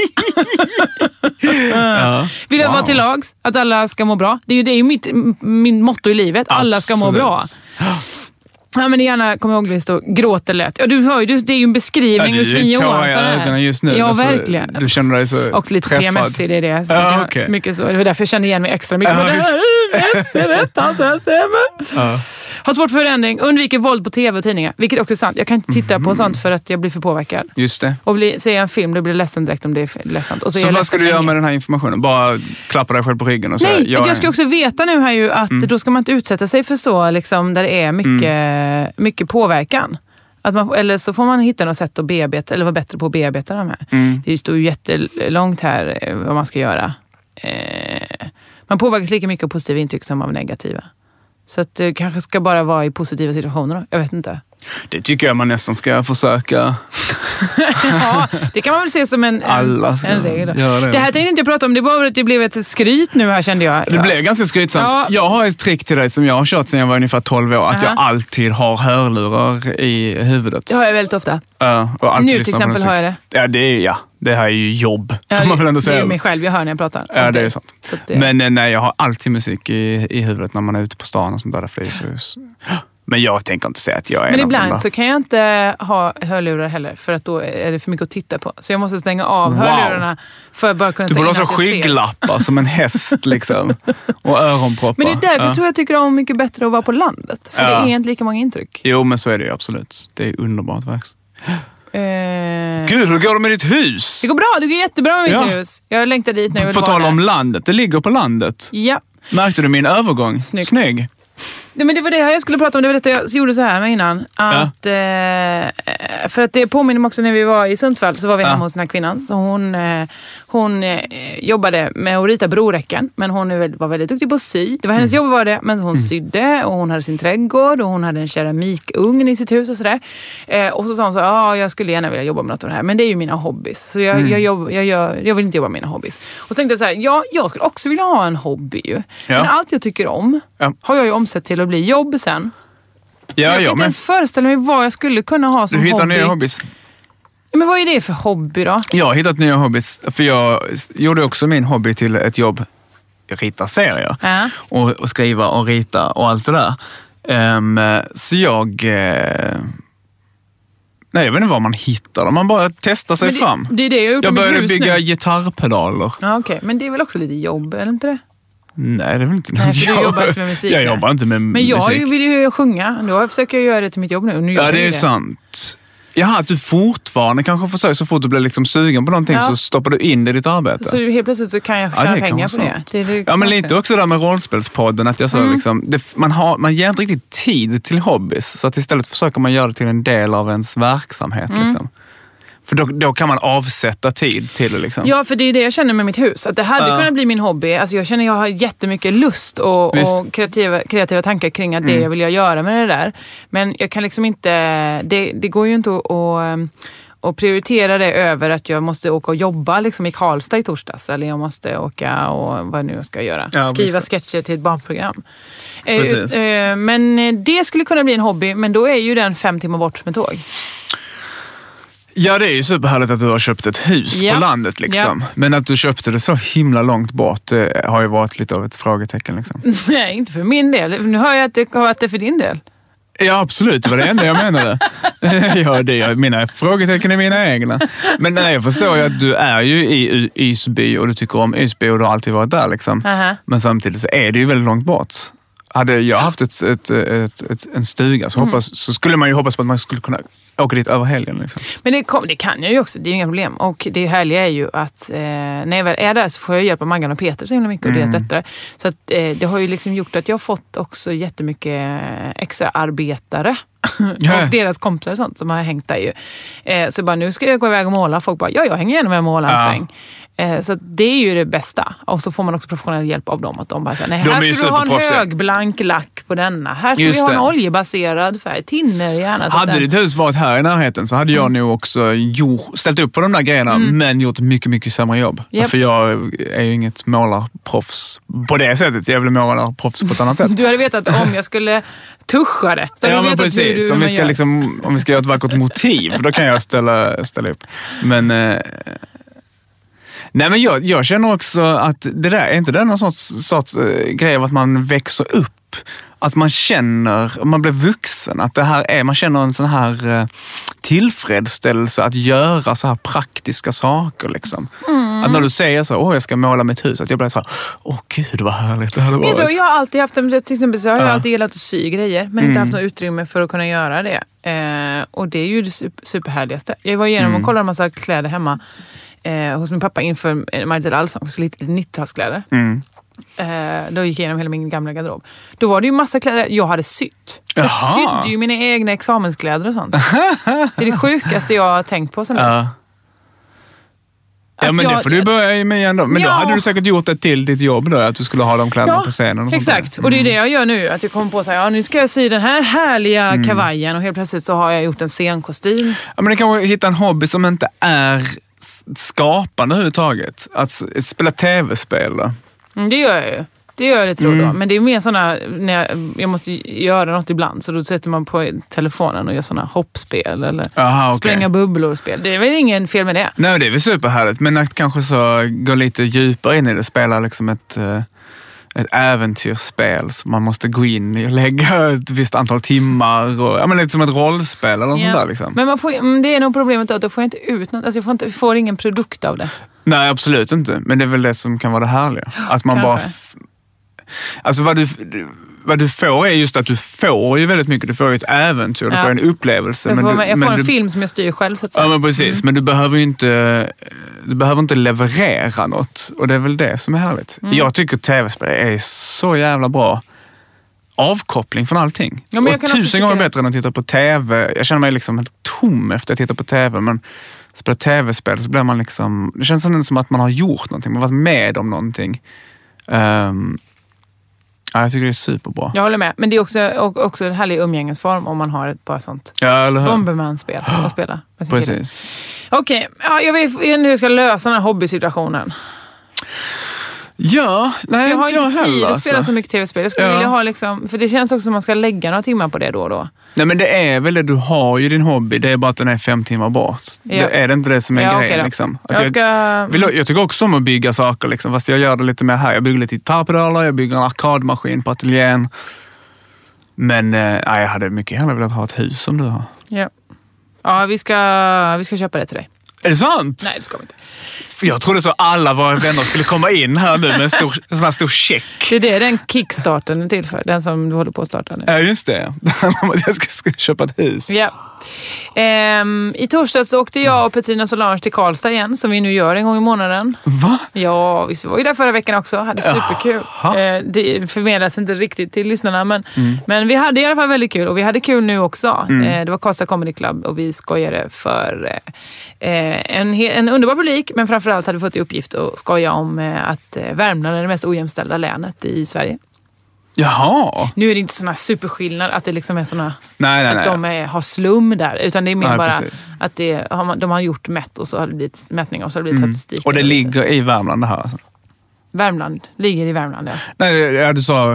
Speaker 3: Vill jag vara till lags, att alla ska må bra. Det är ju min motto i livet. Alla ska må bra. Ja, men gärna kommer ihåg det står gråter lätt. Ja, du hör ju, det är ju en beskrivning hos Sven Johansson här.
Speaker 2: Just nu.
Speaker 3: Ja, verkligen.
Speaker 2: Du känner dig så
Speaker 3: också lite
Speaker 2: träffad.
Speaker 3: PMS i det.
Speaker 2: Så okay.
Speaker 3: Mycket så. Det var därför jag kände igen mig extra mycket. Det är rätt, allt det här stämmer. Har svårt för förändring. Undviker våld på tv och tidningar. Vilket också är sant. Jag kan inte titta på sånt för att jag blir för påverkad. Just det. Och ser jag en film, då blir jag ledsen direkt om det är ledsamt. Och
Speaker 2: så vad ska du göra med den här informationen? Bara klappa dig själv på ryggen och säga...
Speaker 3: Nej, jag ska också veta nu här ju att då ska man inte utsätta sig för så liksom, där det är mycket påverkan. Eller så får man hitta något sätt att bearbeta, eller vara bättre på att bearbeta de här. Det står ju jättelångt här vad man ska göra. Man påverkas lika mycket av positiva intryck som av negativa. Så att det kanske ska bara vara i positiva situationer då. Jag vet inte.
Speaker 2: Det tycker jag man nästan ska försöka.
Speaker 3: Ja, det kan man väl se som en regel. Det här tänkte inte jag prata om. Det var att det blev ett skryt nu här, kände jag.
Speaker 2: Det blev ganska skrytsamt. Ja. Jag har ett trick till dig som jag har kört sedan jag var ungefär 12 år. Att jag alltid har hörlurar i huvudet. Det
Speaker 3: har jag väldigt ofta.
Speaker 2: Och
Speaker 3: nu till exempel har jag det.
Speaker 2: Ja, det här är ju jobb. Får man väl ändå säga.
Speaker 3: Det är mig själv jag hör när jag pratar.
Speaker 2: Ja, det är sant. Men nej, jag har alltid musik i huvudet när man är ute på stan och sånt där. Men jag tänker inte säga att jag är.
Speaker 3: Men ibland så kan jag inte ha hörlurar heller, för att då är det för mycket att titta på. Så jag måste stänga av hörlurarna för att bara kunna ta in att jag ser. Du borde ha skygglappar
Speaker 2: som en häst liksom. Och öronproppar.
Speaker 3: Men det är därför jag tror jag tycker om mycket bättre att vara på landet. För det är inte lika många intryck.
Speaker 2: Jo, men så är det ju absolut. Det är underbart verkligen. Gud, hur går det med ditt hus?
Speaker 3: Det går bra, det går jättebra med mitt hus. Jag längtar dit när jag vill vara.
Speaker 2: På tal om landet, det ligger på landet.
Speaker 3: Ja.
Speaker 2: Märkte du min övergång? Snygg.
Speaker 3: Nej, men det var det här jag skulle prata om. Det var det jag gjorde så här med innan. Att, för att det påminner mig också när vi var i Sundsvall, så var vi hemma hos den här kvinnan. Så hon jobbade med att rita broräcken, men hon var väldigt duktig på att sy. Det var hennes jobb var det, men hon sydde och hon hade sin trädgård och hon hade en keramikugn i sitt hus och sådär. Och så sa hon så jag skulle gärna vilja jobba med något av det här, men det är ju mina hobbys. Så jag vill inte jobba med mina hobbys. Och så tänkte jag så här, jag skulle också vilja ha en hobby ju. Men allt jag tycker om har jag ju omsett till att bli jobb sen. Jag kan inte ens föreställa mig vad jag skulle kunna ha som hobby. Du
Speaker 2: hittar nya hobbys.
Speaker 3: Ja, men vad är det för hobby då?
Speaker 2: Jag har hittat nya hobbys. För jag gjorde också min hobby till ett jobb. Jag ritar serier. Och skriva och rita och allt det där. Så jag... Nej, jag vet inte vad man hittar. Man bara testar sig fram.
Speaker 3: Det är det jag gjort.
Speaker 2: Jag började bygga gitarrpedaler.
Speaker 3: Ja, okej. Men det är väl också lite jobb, eller inte det?
Speaker 2: Nej, det är väl inte.
Speaker 3: Nej, för du jobbar inte med musik.
Speaker 2: Jag jobbar inte med musik.
Speaker 3: Men jag vill ju sjunga. Då försöker jag göra det till mitt jobb nu.
Speaker 2: Ja, det är sant. Jaha, att du fortfarande kanske försöker, så fort du blir liksom sugen på någonting så stoppar du in det i ditt arbete.
Speaker 3: Så helt plötsligt så kan jag tjäna pengar på det.
Speaker 2: Ja, men lite också där med rollspelspodden. Att jag så liksom, man ger inte riktigt tid till hobbys. Så att istället försöker man göra det till en del av ens verksamhet. Liksom. För då kan man avsätta tid till det liksom. Ja, för det är det jag känner med mitt hus. Att det hade kunnat bli min hobby. Alltså jag känner att jag har jättemycket lust och kreativa tankar kring att det jag vill göra med det där. Men jag kan liksom inte... Det går ju inte att prioritera det över att jag måste åka och jobba liksom i Karlstad i torsdags. Eller jag måste åka och vad nu jag ska göra. Skriva sketcher till ett barnprogram. Men det skulle kunna bli en hobby. Men då är ju den 5 timmar bort med tåg. Ja, det är ju superhärligt att du har köpt ett hus på landet liksom. Men att du köpte det så himla långt bort, det har ju varit lite av ett frågetecken liksom.
Speaker 3: Nej, inte för min del. Nu hör jag att det har varit det för din del.
Speaker 2: Ja, absolut. Det var det enda jag menade. Mina frågetecken är mina egna. Men nej, jag förstår ju att du är ju i Ysby och du tycker om Ysby och du har alltid varit där liksom. Men samtidigt så är det ju väldigt långt bort. Hade jag haft en stuga så skulle man ju hoppas på att man skulle kunna åka dit över helgen. Liksom.
Speaker 3: Men det kan jag ju också, det är ju inga problem. Och det härliga är ju att när jag väl är där så får jag hjälp av Maggan och Peter så himla mycket och deras döttrar. Så att, det har ju liksom gjort att jag har fått också jättemycket extra arbetare. Och deras kompisar och sånt som har hängt där ju. Så bara nu ska jag gå iväg och måla. Folk bara, jag hänger gärna med och måla en sväng. Så det är ju det bästa. Och så får man också professionell hjälp av dem. Att de bara säger, nej, här ska du ha en högblank lack på denna. Här ska vi ha en oljebaserad färg. Tinner gärna.
Speaker 2: Hade ditt hus varit här i närheten så hade jag nog också ställt upp på de där grejerna men gjort mycket, mycket sämre jobb. För jag är ju inget målarproffs på det sättet. Jag vill målarproffs på ett annat sätt.
Speaker 3: Du hade vetat om jag skulle tuscha det. Så
Speaker 2: ja, men precis. Om vi ska göra ett vackert motiv, då kan jag ställa upp. Men... Nej, men jag känner också att det där är inte det någon sorts grej av att man växer upp. Att man blir vuxen. Att det här är, man känner en sån här tillfredsställelse att göra så här praktiska saker liksom. Att när du säger så, jag ska måla mitt hus, att jag blir så här, gud vad härligt det hade varit.
Speaker 3: Jag har alltid haft, till exempel så har jag alltid gillat att sy grejer, men inte haft något utrymme för att kunna göra det. Och det är ju det superhärligaste. Jag var igenom och kollade en massa kläder hemma hos min pappa inför Margit Allsång, så lite 90-talskläder. Då gick jag igenom hela min gamla garderob. Då var det ju massa kläder jag hade sytt. Jag sydde ju mina egna examenskläder och sånt. Det är det sjukaste jag har tänkt på sen dess.
Speaker 2: Ja, men det får du börja med igen då. Men då hade du säkert gjort det till ditt jobb då, att du skulle ha de kläderna på scenen och sånt.
Speaker 3: Exakt, och det är det jag gör nu. Att jag kommer på att säga, nu ska jag sy den här härliga kavajen och helt plötsligt så har jag gjort en scenkostym. Ja,
Speaker 2: men det kan hitta en hobby som inte är skapande överhuvudtaget. Att spela tv-spel då.
Speaker 3: Det gör jag ju. Det gör jag lite då. Men det är mer sådana, när jag måste göra något ibland, så då sätter man på telefonen och gör sådana hoppspel eller spränga bubblor och spel. Det är väl ingen fel med det. Nej,
Speaker 2: det är väl superhärligt. Men att kanske så gå lite djupare in i det, spela liksom ett äventyrsspel som man måste gå in i och lägga ett visst antal timmar och lite som ett rollspel eller något sånt där liksom.
Speaker 3: Men det är nog problemet att då får jag inte ut något, alltså jag får ingen produkt av det.
Speaker 2: Nej, absolut inte. Men det är väl det som kan vara det härliga. Att man bara... Alltså vad du får är just att du får ju väldigt mycket. Du får ju ett äventyr, du får en upplevelse. Jag
Speaker 3: får en film som jag styr själv så att säga.
Speaker 2: Ja, men precis. Men du behöver inte leverera något. Och det är väl det som är härligt. Jag tycker tv-spel är så jävla bra avkoppling från allting. Ja, och 1000 gånger bättre än att titta på tv. Jag känner mig liksom helt tom efter att titta på tv, men spela tv-spel så blir man liksom... Det känns som att man har gjort någonting. Man har varit med om någonting. Jag tycker det är superbra.
Speaker 3: Jag håller med. Men det är också en härlig umgängesform om man har ett bara sånt Bomberman-spel att spela.
Speaker 2: Precis.
Speaker 3: Okej, jag vet hur jag ska lösa den här hobbysituationen.
Speaker 2: Ja, nej,
Speaker 3: jag har inte tid att spela så mycket tv-spel. Jag skulle vilja ha liksom, för det känns också som man ska lägga några timmar på det då och då.
Speaker 2: Nej, men det är väl det, du har ju din hobby, det är bara att den är 5 timmar bort. Det är det inte det som är grejen liksom. Jag tycker också om att bygga saker liksom, fast jag gör det lite mer här. Jag bygger lite gitarrpedaler, jag bygger en arkadmaskin på ateljén. Men jag hade mycket hellre velat ha ett hus som du har.
Speaker 3: Ja, vi ska köpa det till dig.
Speaker 2: Är det sant?
Speaker 3: Nej, det ska vi inte.
Speaker 2: Jag trodde så alla våra vänner skulle komma in här nu med en sån här stor check.
Speaker 3: Det är den kickstarten är till för. Den som du håller på att starta nu.
Speaker 2: Ja, just det. Det handlar om att jag ska köpa ett hus.
Speaker 3: Ja. I torsdags så åkte jag och Petrina Solange till Karlstad igen, som vi nu gör en gång i månaden.
Speaker 2: Va?
Speaker 3: Ja, vi var ju där förra veckan också. Hade superkul. Det förmedlas inte riktigt till lyssnarna, men vi hade i alla fall väldigt kul. Och vi hade kul nu också. Det var Karlstad Comedy Club och vi skojade för en underbar publik, men framförallt hade vi fått i uppgift att skoja om att Värmland är det mest ojämställda länet i Sverige.
Speaker 2: Jaha.
Speaker 3: Nu är det inte såna superskillnad att det liksom är såna
Speaker 2: att
Speaker 3: de har slum där, utan det är mer bara att de har gjort mätt och så har det blivit mätningar och så har det blivit statistik.
Speaker 2: Och det ligger i Värmland det här alltså.
Speaker 3: Värmland ligger i Värmland, ja.
Speaker 2: Nej, du sa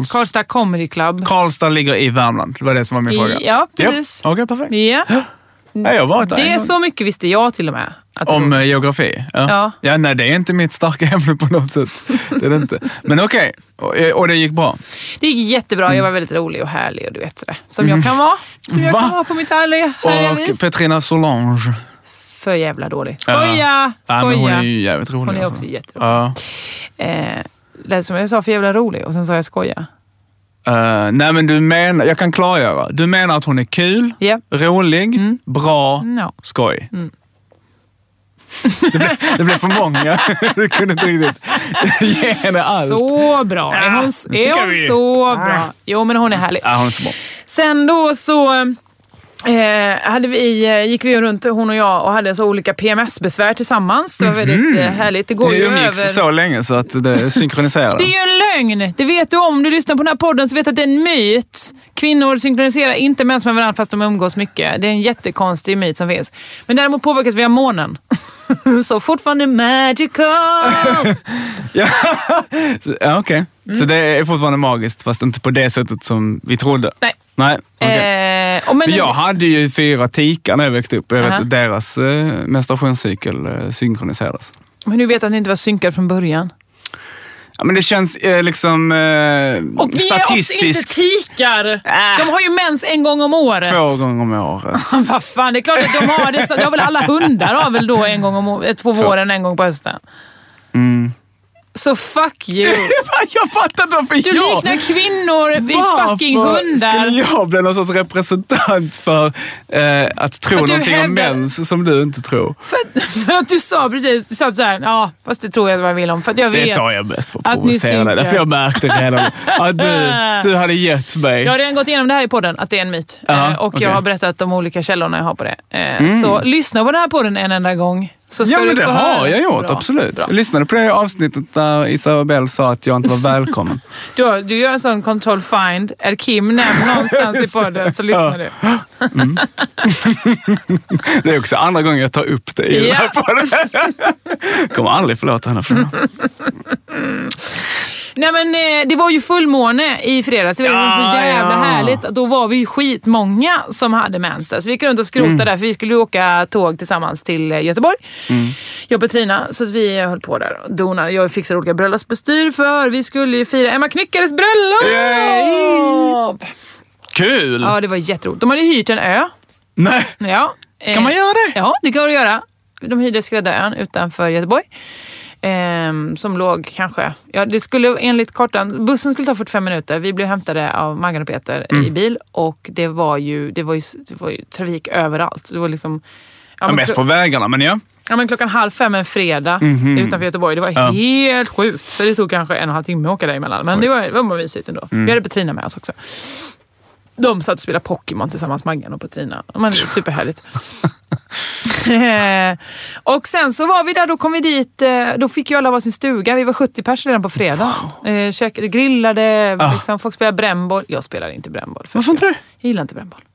Speaker 3: Karlstad Comedy Club.
Speaker 2: Karlstad ligger i Värmland, det var det som var min fråga.
Speaker 3: Ja, precis.
Speaker 2: Okej, perfekt.
Speaker 3: Ja.
Speaker 2: Nej, jag har varit där.
Speaker 3: Det är så mycket visste jag till och med.
Speaker 2: Om geografi? Ja. Ja, nej, det är inte mitt starka ämne på något sätt. Det är det inte. Men okej. Och det gick bra?
Speaker 3: Det gick jättebra. Jag var väldigt rolig och härlig och du vet sådär. Som jag kan vara. Som jag kan vara på mitt härliga vis.
Speaker 2: Och Petrina Solange?
Speaker 3: För jävla dålig. Skoja!
Speaker 2: Ja, men hon är ju jävligt rolig.
Speaker 3: Hon är också jätterolig. Lät som jag sa för jävla rolig och sen sa jag skoja.
Speaker 2: Nej, men du menar, jag kan klargöra. Du menar att hon är kul, rolig, bra, skoj. Det blev för många. Du kunde inte riktigt ge henne allt.
Speaker 3: Så bra. Är hon så bra? Jo, men hon är härlig.
Speaker 2: Ja, hon är så bra.
Speaker 3: Sen då så gick vi runt, hon och jag, och hade så olika PMS-besvär tillsammans. Det var väldigt härligt. Det går ju över
Speaker 2: så länge så att det synkroniserar.
Speaker 3: Det är ju en lögn. Det vet du om du lyssnar på den här podden, så vet att det är en myt. Kvinnor synkroniserar inte mens med varandra fast de umgås mycket. Det är en jättekonstig myt som finns. Men däremot påverkas vi av månen. Så fortfarande magical.
Speaker 2: Ja, okej. Så det är fortfarande magiskt, fast inte på det sättet som vi trodde. Nej. Okay. För jag hade ju 4 tikar när jag växte upp. Jag vet att deras menstruationscykel synkroniseras.
Speaker 3: Men du vet att ni inte var synkad från början?
Speaker 2: Ja, men det känns liksom
Speaker 3: och vi
Speaker 2: statistiskt.
Speaker 3: Är också inte tikar. De har ju mens en gång om året.
Speaker 2: 2 gånger om året.
Speaker 3: Vad fan, det är klart att de har det. Det har väl alla hundar har väl då en gång om året, på våren, en gång på hösten. Så fuck you.
Speaker 2: Jag fattar inte varför
Speaker 3: du liknar kvinnor vid fucking hundar.
Speaker 2: Skulle jag bli någon sorts representant för att tro någonting om mens som du inte tror?
Speaker 3: För att du sa precis, du sa så här, ja, fast det tror jag vad jag vill om. För att jag vet.
Speaker 2: Det sa jag bäst på att provocera dig. Därför jag märkte redan att du hade gett mig.
Speaker 3: Jag har redan gått igenom det här i podden, att det är en myt. Och jag har berättat de olika källorna jag har på det. Så lyssna på den här podden en enda gång.
Speaker 2: Ja, men det har jag gjort, absolut. Jag lyssnade på det avsnittet där Isabel sa att jag inte var välkommen.
Speaker 3: Du gör en sån control find. Är Kim nämnd någonstans i podden så lyssnar du.
Speaker 2: Det är också andra gången jag tar upp det i den här podden. Jag kommer aldrig förlåta henne för det.
Speaker 3: Nej, men det var ju fullmåne i fredags. Det var så jävla härligt. Då var vi ju skitmånga som hade mens där. Så vi gick runt och skrotade där, för vi skulle åka tåg tillsammans till Göteborg. Jag och Petrina, så att vi höll på där och donade. Jag fixade olika bröllopsbestyr för vi skulle ju fira Emma Knyckares bröllop.
Speaker 2: Yay! Kul!
Speaker 3: Ja, det var jätteroligt. De hade hyrt en ö.
Speaker 2: Nej.
Speaker 3: Ja.
Speaker 2: Kan man göra det?
Speaker 3: Ja, det går att göra. De hyrde Skräddarön utanför Göteborg. Som låg kanske, det skulle enligt kartan, bussen skulle ta 45 minuter. Vi blev hämtade av Maggan och Peter i bil, och det var ju trafik överallt. Det var liksom
Speaker 2: mest på vägarna, men ja.
Speaker 3: Ja, men 4:30 en fredag utanför Göteborg. Det var helt sjukt. För det tog kanske 1,5 timme att åka däremellan. Men det var mysigt ändå. Vi hade Petrina med oss också. De satt och spelade Pokémon tillsammans, Maggan och Petrina. Det var superhärligt. Och sen så var vi där, då kom vi dit, då fick ju alla vara sin stuga. Vi var 70 personer redan på fredag. Käkade, grillade, liksom, folk spelade brännboll. Jag spelar inte brännboll.
Speaker 2: Varför inte det?
Speaker 3: Jag gillar inte brännboll.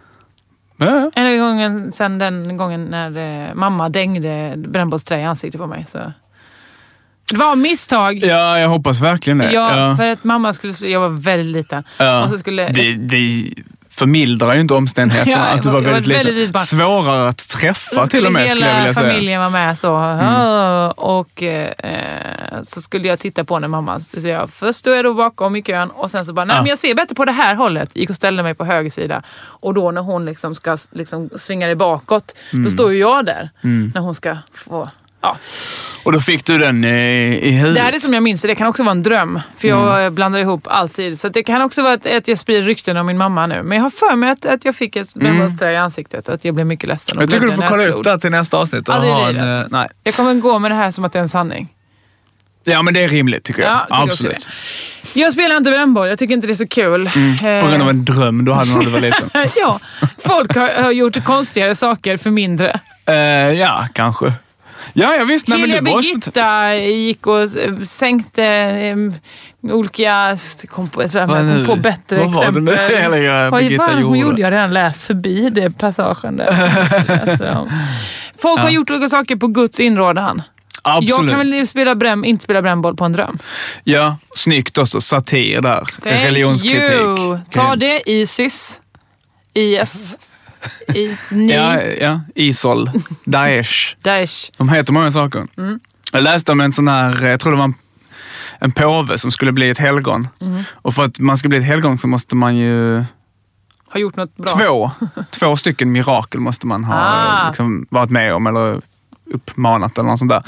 Speaker 3: Den gången när mamma dängde brännbollsträ i ansiktet på mig, så det var misstag.
Speaker 2: Ja, jag hoppas verkligen det.
Speaker 3: Ja, för att mamma jag var väldigt liten. Och så skulle
Speaker 2: det förmildrar ju inte omständigheterna att du var väldigt liten. Svårare att träffa till och med, skulle jag vilja säga.
Speaker 3: Hela familjen var med så. Och så skulle jag titta på när mamma, så jag först stod jag då bakom i kön, och sen så bara, nej men jag ser bättre på det här hållet. Gick och ställde mig på höger sida. Och då när hon liksom ska liksom svinga dig bakåt, då står ju jag där. När hon ska få... Ja.
Speaker 2: Och då fick du den i huvudet.
Speaker 3: Det här är som jag minns det. Det kan också vara en dröm. För jag blandar ihop alltid. Så det kan också vara att jag sprider rykten om min mamma nu. Men jag har för mig att jag fick ett brännbollsträ i ansiktet. Att jag blev mycket ledsen.
Speaker 2: Jag tycker du får kolla upp det till nästa avsnitt.
Speaker 3: Nej. Jag kommer gå med det här som att det är en sanning.
Speaker 2: Ja, men det är rimligt tycker jag.
Speaker 3: Ja, absolut. Jag spelar inte brännboll. Jag tycker inte det är så kul.
Speaker 2: På grund av en dröm. Då hade man det väl lite.
Speaker 3: Ja, folk har gjort konstigare saker för mindre.
Speaker 2: Ja, kanske. Ja, jag visste.
Speaker 3: Hilja Birgitta gick och sänkte olika... kom på bättre exempel. Hon gjorde jag redan läst förbi det passagen där. Folk har gjort olika saker på Guds inrådan.
Speaker 2: Absolut.
Speaker 3: Jag kan väl inte spela brännboll på en dröm.
Speaker 2: Ja, snyggt också. Satir där. Religionskritik.
Speaker 3: Ta det, ISIS. IS.
Speaker 2: ISIL, Daesh.
Speaker 3: Daesh.
Speaker 2: De heter många saker. Jag läste om en sån här, jag tror det var en påve som skulle bli ett helgon. Och för att man ska bli ett helgon så måste man ju
Speaker 3: har gjort något bra.
Speaker 2: Två stycken mirakel måste man ha liksom, varit med om eller uppmanat eller något sånt där.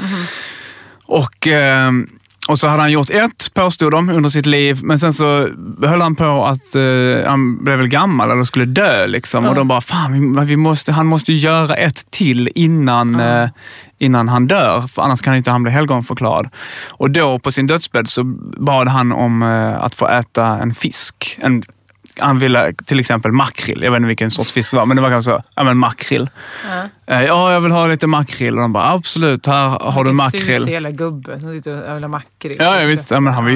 Speaker 2: Och så hade han gjort påstod de, under sitt liv. Men sen så höll han på att han blev väl gammal eller skulle dö liksom. Och de bara, han måste göra ett till innan han dör. För annars kan inte han bli helgonförklarad. Och då på sin dödsbädd så bad han om att få äta en fisk. Han ville till exempel makrill. Jag vet inte vilken sorts fisk det var, men det var kanske så, makrill. Ja, jag vill ha lite makrill. Och de bara, absolut, här har du makrill.
Speaker 3: Vilken hela gubbe som sitter och vill ha makrill.
Speaker 2: Ja, visst. Ja, men han vill.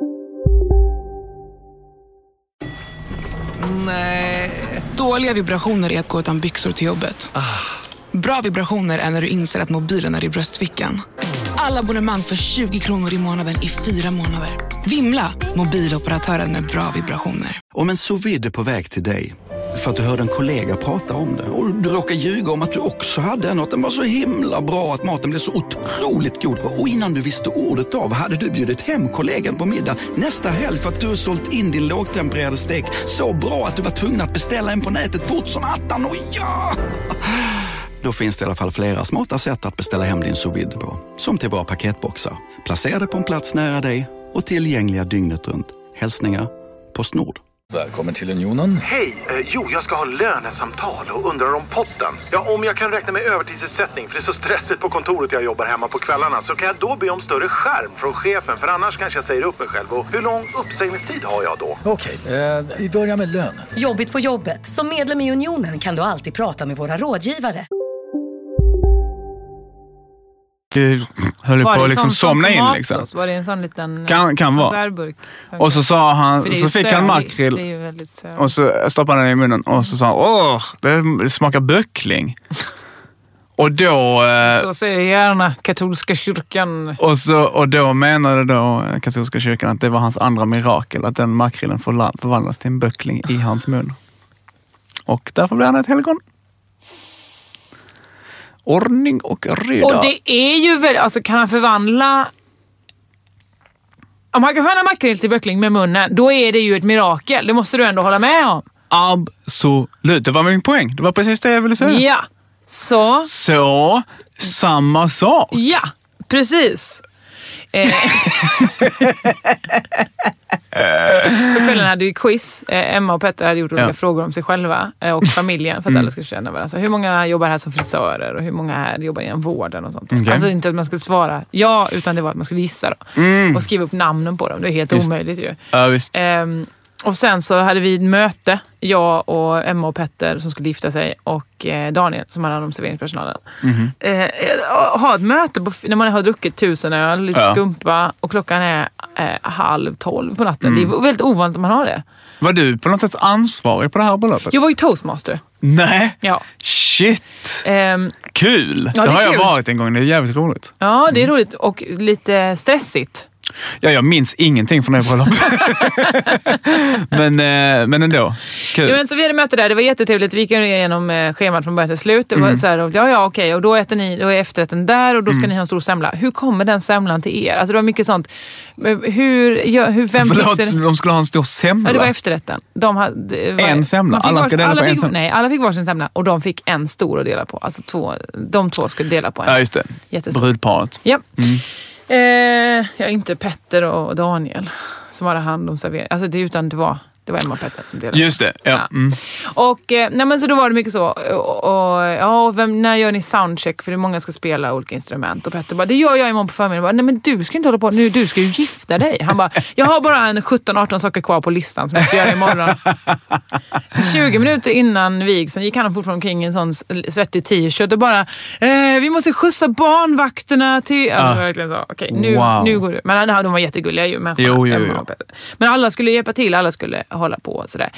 Speaker 4: Nej. Dåliga vibrationer är att gå utan byxor till jobbet. Bra vibrationer är när du inser att mobilen är i bröstfickan. Alla abonnemang för 20 kronor i månaden i 4 månader. Vimla, mobiloperatören med bra vibrationer.
Speaker 5: Om en sous vide är på väg till dig för att du hörde en kollega prata om det och du råkar ljuga om att du också hade en och att den var så himla bra att maten blev så otroligt god. Och innan du visste ordet av hade du bjudit hem kollegan på middag nästa helg för att du har sålt in din lågtempererade stek så bra att du var tvungen att beställa en på nätet fort som attan. Och ja! Då finns det i alla fall flera smarta sätt att beställa hem din sous vide på. Som till våra paketboxar. Placerade på en plats nära dig och tillgängliga dygnet runt. Hälsningar PostNord.
Speaker 6: Välkommen till Unionen.
Speaker 7: Hej, jag ska ha lönesamtal och undrar om potten. Ja, om jag kan räkna med övertidsersättning för det är så stressigt på kontoret jag jobbar hemma på kvällarna så kan jag då be om större skärm från chefen för annars kanske jag säger upp mig själv. Och hur lång uppsägningstid har jag då?
Speaker 6: Okej, vi börjar med lön.
Speaker 8: Jobbigt på jobbet. Som medlem i Unionen kan du alltid prata med våra rådgivare.
Speaker 2: Du höll på att liksom somna in liksom.
Speaker 3: Var det en sån liten
Speaker 2: kan vara. Och så sa han, så fick han makrill och så stoppade han den i munnen och så sa han, det smakar böckling. Och då
Speaker 3: så säger gärna katolska kyrkan.
Speaker 2: Och då menade då katolska kyrkan att det var hans andra mirakel, att den makrillen förvandlas till en böckling i hans mun. Och därför blev han ett helgon. Ordning och reda.
Speaker 3: Och det är ju väl, alltså kan han förvandla, om han kan förvandla makrill till böckling med munnen, då är det ju ett mirakel. Det måste du ändå hålla med om.
Speaker 2: Absolut, det var min poäng. Det var precis det jag ville säga.
Speaker 3: Ja, så
Speaker 2: samma sak.
Speaker 3: Ja, precis. Kvällen hade ju quiz. Emma och Petter hade gjort olika frågor om sig själva och familjen för att alla ska känna varandra. Så hur många jobbar här som frisörer och hur många här jobbar inom vården och sånt. Alltså inte att man skulle svara ja, utan det var att man skulle gissa då. Och skriva upp namnen på dem. Det är helt omöjligt ju.
Speaker 2: Ja, visst.
Speaker 3: Och sen så hade vi ett möte, jag och Emma och Petter som skulle gifta sig och Daniel som hade hand om serveringspersonalen. Ha ett möte när man har druckit 1000 öl, lite skumpa och klockan är 11:30 på natten. Det är väldigt ovanligt om man har det.
Speaker 2: Var du på något sätt ansvarig på det här bröllopet?
Speaker 3: Jag var ju toastmaster.
Speaker 2: Nej,
Speaker 3: ja.
Speaker 2: Shit. Kul.
Speaker 3: Ja,
Speaker 2: det har
Speaker 3: kul.
Speaker 2: Jag varit en gång, det är jävligt roligt.
Speaker 3: Ja, det är roligt och lite stressigt.
Speaker 2: Ja, jag minns ingenting från det bröllopet. men ändå. Kul.
Speaker 3: Ja, men så vi hade möte där, det var jättetrevligt. Vi gick igenom schemat från början till slut. Det var så här, okej. Och då äter ni, då är efterrätten där och då ska ni ha en stor semla. Hur kommer den semlan till er? Alltså det var mycket sånt.
Speaker 2: De skulle ha en stor semla?
Speaker 3: Ja, det var efterrätten.
Speaker 2: En semla? Alla ska dela på en semla?
Speaker 3: Nej, alla fick varsin semla och de fick en stor att dela på. Alltså de två skulle dela på en.
Speaker 2: Ja, just det.
Speaker 3: Jättestor.
Speaker 2: Brudparet.
Speaker 3: Ja. Inte Petter och Daniel som hade hand om servering. Alltså det var Emma och Petter som delade.
Speaker 2: Just det, ja.
Speaker 3: Och så då var det mycket så. När gör ni soundcheck? För det är många ska spela olika instrument. Och Petter bara, det gör jag imorgon på förmiddagen. Nej men du ska inte hålla på nu, du ska ju gifta dig. Han bara, jag har bara 17-18 saker kvar på listan som jag ska göra imorgon. 20 minuter innan vigseln gick han fortfarande omkring en sån svettig t-shirt och bara, vi måste skjutsa barnvakterna till... Alltså verkligen så, okej, nu går det. Men de var jättegulliga ju, människorna. Jo. Men alla skulle hjälpa till, alla skulle hålla på och sådär.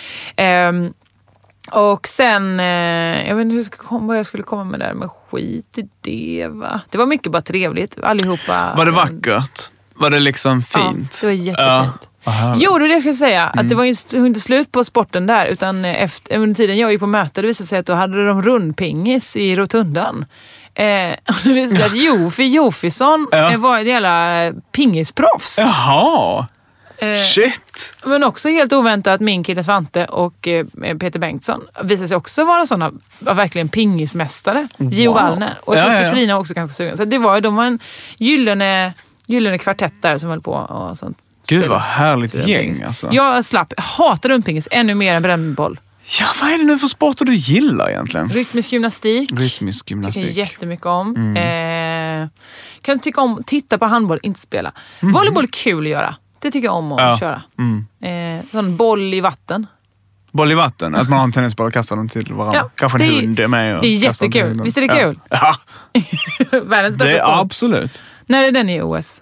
Speaker 3: Och sen jag vet inte vad jag skulle komma med där, men skit i det, va? Det var mycket bara trevligt, allihopa.
Speaker 2: Var det vackert? Var det liksom fint?
Speaker 3: Ja, det var jättefint. Jo, det är det jag skulle säga. Att det var ju inte slut på sporten där, utan under tiden jag gick på möte, det visade sig att då hade de rundpingis i rotundan. Och det visade sig att Jofisson var ett jävla pingisproffs.
Speaker 2: Jaha! Shit!
Speaker 3: Men också helt oväntat att min kille Svante och Peter Bengtsson visade sig också vara sådana, var verkligen pingismästare. Gio Wallner. Och jag tror Petrina var också ganska sugen. Så de var en gyllene kvartett där som höll på och sånt.
Speaker 2: Gud vad härligt gäng alltså.
Speaker 3: Jag hatar rundpingis ännu mer än brännboll.
Speaker 2: Ja, vad är det nu för sporter du gillar egentligen?
Speaker 3: Rytmisk gymnastik.
Speaker 2: Tycker
Speaker 3: jag jättemycket om. Kan tycka om titta på handboll, inte spela. Volleyboll är kul att göra. Det tycker jag om att köra. Sån boll i vatten.
Speaker 2: Boll i vatten? Att man har en tennisboll och kastar den till varandra.
Speaker 3: Ja,
Speaker 2: kanske en hund är med.
Speaker 3: Det är jättekul. Visst är det kul?
Speaker 2: Ja.
Speaker 3: Världens bästa sport.
Speaker 2: Absolut.
Speaker 3: När är den i OS?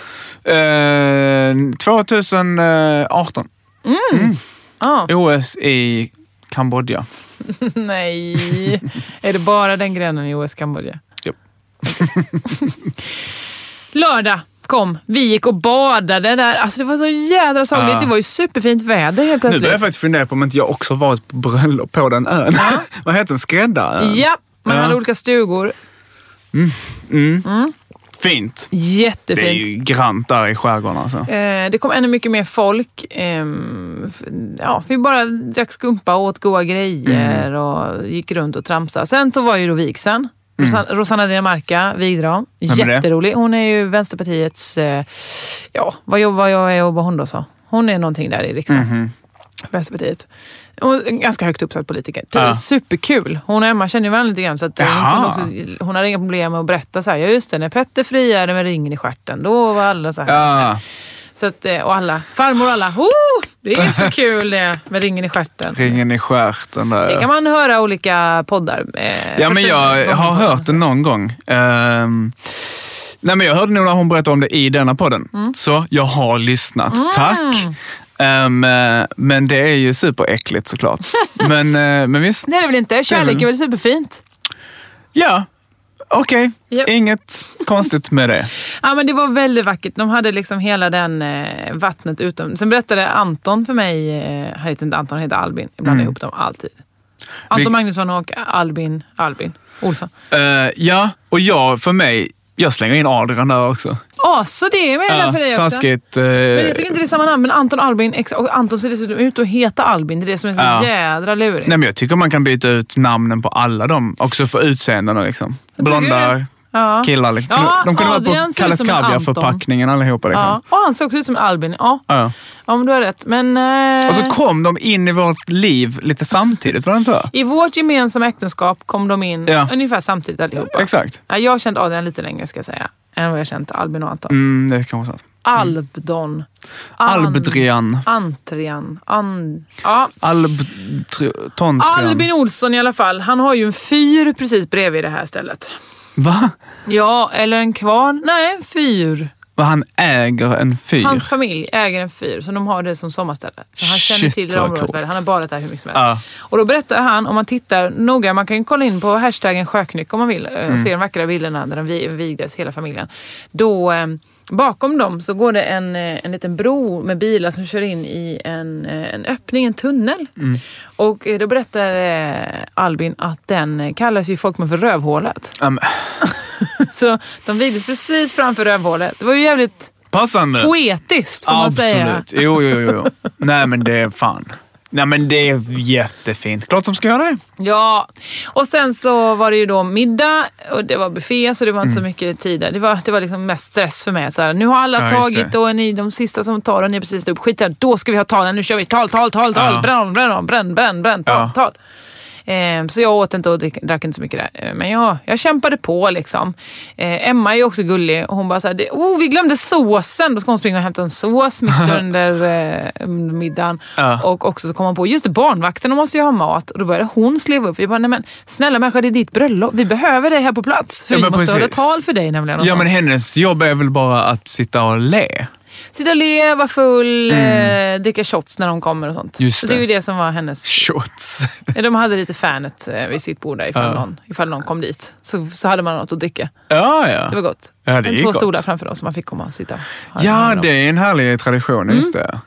Speaker 2: 2018. OS i Kambodja.
Speaker 3: Nej. Är det bara den grenen i OS Kambodja?
Speaker 2: Jo.
Speaker 3: Lördag kom. Vi gick och badade där. Alltså det var så jädra sagligt. Det var ju superfint väder helt plötsligt.
Speaker 2: Nu börjar jag faktiskt fundera på om inte jag också varit på bröllop på den ön. Vad heter den? Skräddarön?
Speaker 3: Ja, man hade olika stugor.
Speaker 2: Fint.
Speaker 3: Jättefint.
Speaker 2: Det är ju grant där i skärgården alltså.
Speaker 3: Det kom ännu mycket mer folk. Vi bara drack skumpa och åt goda grejer och gick runt och tramsade. Sen så var ju då vigseln. Rosanna Dinamarca vigde. Jätterolig. Hon är ju Vänsterpartiets vad jobbar hon då så? Hon är någonting där i riksdagen. Vänsterpartiet. Och en ganska högt uppsatt politiker. Det är superkul. Hon och Emma känner ju varandra lite grann. Så att hon hade inga problem med att berätta så här. Ja just det, när Petter friade med ringen i stjärten, då var alla så här. Så att, och alla, farmor och alla, det är så kul det med ringen i stjärten.
Speaker 2: Ringen i stjärten där.
Speaker 3: Det kan man höra olika poddar.
Speaker 2: Men jag har hört det någon gång. Nej, men jag hörde nog när hon berättade om det i denna podden. Så jag har lyssnat. Tack. Men det är ju superäckligt såklart. Men visst.
Speaker 3: Det är det väl inte? Kärlek är väl superfint?
Speaker 2: Ja. Okej.
Speaker 3: Yep.
Speaker 2: Inget konstigt med det.
Speaker 3: Ja, men det var väldigt vackert. De hade liksom hela den vattnet utom. Sen berättade Anton för mig, han heter inte Anton, han heter Albin. Ibland ihop dem alltid. Anton Magnusson och Albin Olsson.
Speaker 2: Och jag slänger in Adrian där också.
Speaker 3: Så det är med för dig också.
Speaker 2: Taskigt.
Speaker 3: Men jag tycker inte det är samma namn, men Anton Albin, och Anton ser dessutom ut att heta Albin. Det är det som är så jädra lurigt.
Speaker 2: Nej, men jag tycker man kan byta ut namnen på alla dem, också för utseendena liksom. Blonda killar. Liksom. De kunde vara på Kalle Skravia-förpackningen allihopa. Liksom.
Speaker 3: Ja, och han såg också ut som Albin. Ja, men du har rätt. Men,
Speaker 2: och så kom de in i vårt liv lite samtidigt, var det inte så?
Speaker 3: I vårt gemensamma äktenskap kom de in ungefär samtidigt allihopa.
Speaker 2: Exakt.
Speaker 3: Jag har känt Adrian lite längre, ska jag säga, än vad jag känt Albin och Anton.
Speaker 2: Det kan vara sant.
Speaker 3: Albdon.
Speaker 2: Albdrian.
Speaker 3: Antrian. Albin Olsson i alla fall. Han har ju en fyr precis bredvid det här stället.
Speaker 2: Va?
Speaker 3: Ja, eller en kvarn. Nej, en fyr.
Speaker 2: Vad han äger en fyr?
Speaker 3: Hans familj äger en fyr, så de har det som sommarställe. Så han känner till det området väl. Han har badat där hur mycket som helst. Och då berättar han, om man tittar noga, man kan ju kolla in på hashtaggen Sjöknyck om man vill och se de vackra bilderna där de vigdes hela familjen. Då bakom dem så går det en liten bro med bilar som kör in i en öppning, en tunnel. Och då berättar Albin att den kallas ju folk med för rövhålet. Så de vigdes precis framför rövhålet. Det var ju jävligt
Speaker 2: passande.
Speaker 3: Poetiskt, får man säga.
Speaker 2: Absolut. Jo. Nej, men det är fan. Nej, men det är jättefint. Klart som ska göra det. Ja.
Speaker 3: Och sen så var det ju då middag och det var buffé, så det var inte så mycket tid där. Det var liksom mest stress för mig. Så här, nu har alla tagit och ni de sista som tar och ni är precis upp. Skit där, då ska vi ha talen. Nu kör vi tal. Bränn, tal. Så jag åt inte och drack inte så mycket där. Men jag kämpade på liksom. Emma är ju också gullig och hon bara så här, vi glömde såsen. Då ska hon springa och hämta en sås mitt under middagen. Och också så kom hon på, just det, barnvakten, de måste ju ha mat. Och då började hon sleva upp. Vi bara, nej men snälla människa, det är ditt bröllop. Vi behöver dig här på plats. För vi måste hålla tal för dig nämligen.
Speaker 2: Ja, men hennes jobb är väl bara att sitta och le.
Speaker 3: Sitta och le, vara full, dricka shots när de kommer och sånt.
Speaker 2: Just
Speaker 3: så det är ju det som var hennes...
Speaker 2: Shots.
Speaker 3: De hade lite fanet vid sitt bord där ifall någon kom dit. Så hade man något att dricka.
Speaker 2: Ja.
Speaker 3: Det var gott.
Speaker 2: Ja, det är
Speaker 3: 2
Speaker 2: gott.
Speaker 3: stolar framför oss som man fick komma och sitta.
Speaker 2: Ja, det är en härlig tradition, just det.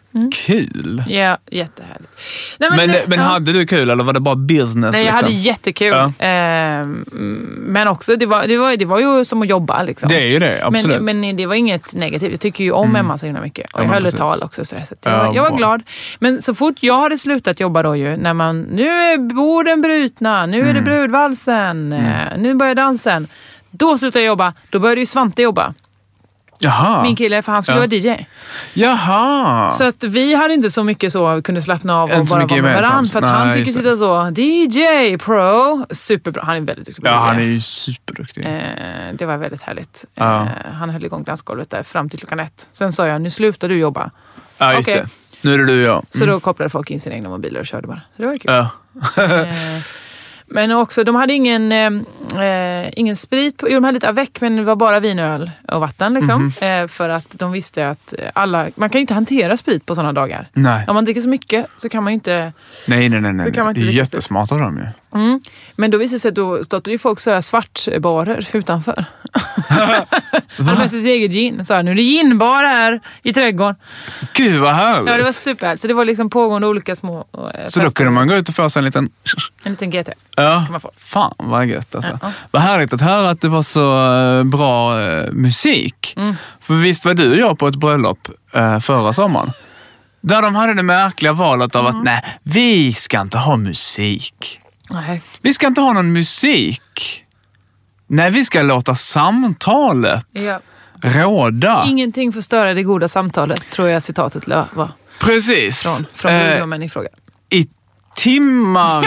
Speaker 2: Kul.
Speaker 3: Ja, jättehärligt. Nej,
Speaker 2: men hade du kul eller var det bara business?
Speaker 3: Nej, jag hade jättekul. Ja. Men också, det var ju som att jobba. Liksom.
Speaker 2: Det är ju det, absolut.
Speaker 3: Men det var inget negativt. Jag tycker ju om Emma så himla mycket. Och jag höll ett tal också. Jag var glad. Men så fort jag hade slutat jobba då ju, när nu är borden brutna, nu är det brudvalsen, nu börjar dansen. Då slutade jag jobba. Då började ju Svante jobba.
Speaker 2: Jaha.
Speaker 3: Min kille, för han skulle vara DJ.
Speaker 2: Jaha.
Speaker 3: Så att vi hade inte så mycket så, kunde slappna av och bara vara med varandra. För att han fick ju sitta så, DJ, pro, superbra. Han är väldigt duktig på det.
Speaker 2: Ja, han är ju superduktig.
Speaker 3: Det var väldigt härligt. Han höll igång dansgolvet där fram till 1:00. Sen sa jag, nu slutar du jobba.
Speaker 2: Ja, just det. Nu är det du och jag.
Speaker 3: Så då kopplade folk in sina egna mobiler och körde bara. Så det var kul. Ja. Men också, de hade ingen sprit på, de hade lite avec, men det var bara vin, öl och vatten liksom. För att de visste att man kan ju inte hantera sprit på sådana dagar.
Speaker 2: Nej.
Speaker 3: Om man dricker så mycket så kan man ju inte...
Speaker 2: Nej. Det är jättesmart av dem ju.
Speaker 3: Men då visade det sig att då stod det ju folk sådär svartbarer utanför. Han hade med sig eget gin. Så nu är det ginbar här i trädgården.
Speaker 2: Gud vad härligt.
Speaker 3: Ja, det var super. Så det var liksom pågående olika små
Speaker 2: så då kunde man gå ut och få sig en
Speaker 3: liten GT.
Speaker 2: Ja,
Speaker 3: kan man få.
Speaker 2: Fan vad gött alltså. Ja. Vad härligt att höra att det var så bra musik. För visst var du och jag på ett bröllop förra sommaren. Där de hade det märkliga valet av att nej, vi ska inte ha musik.
Speaker 3: Nej.
Speaker 2: Vi ska inte ha någon musik. Nej, vi ska låta samtalet råda.
Speaker 3: Ingenting får störa det goda samtalet, tror jag citatet var.
Speaker 2: Precis.
Speaker 3: Från ungdomen i fråga.
Speaker 2: I timmar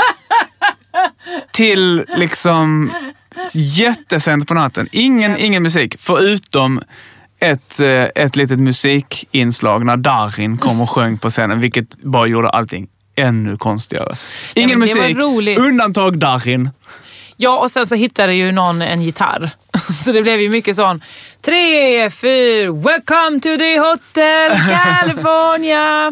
Speaker 2: till liksom jättesent på natten. Ingen musik, förutom ett litet musikinslag när Darin kom och sjöng på scenen, vilket bara gjorde allting ännu konstigare. Ingen musik, undantag Darin.
Speaker 3: Ja, och sen så hittade ju någon en gitarr. Så det blev ju mycket sån 3, 4, welcome to the hotel California.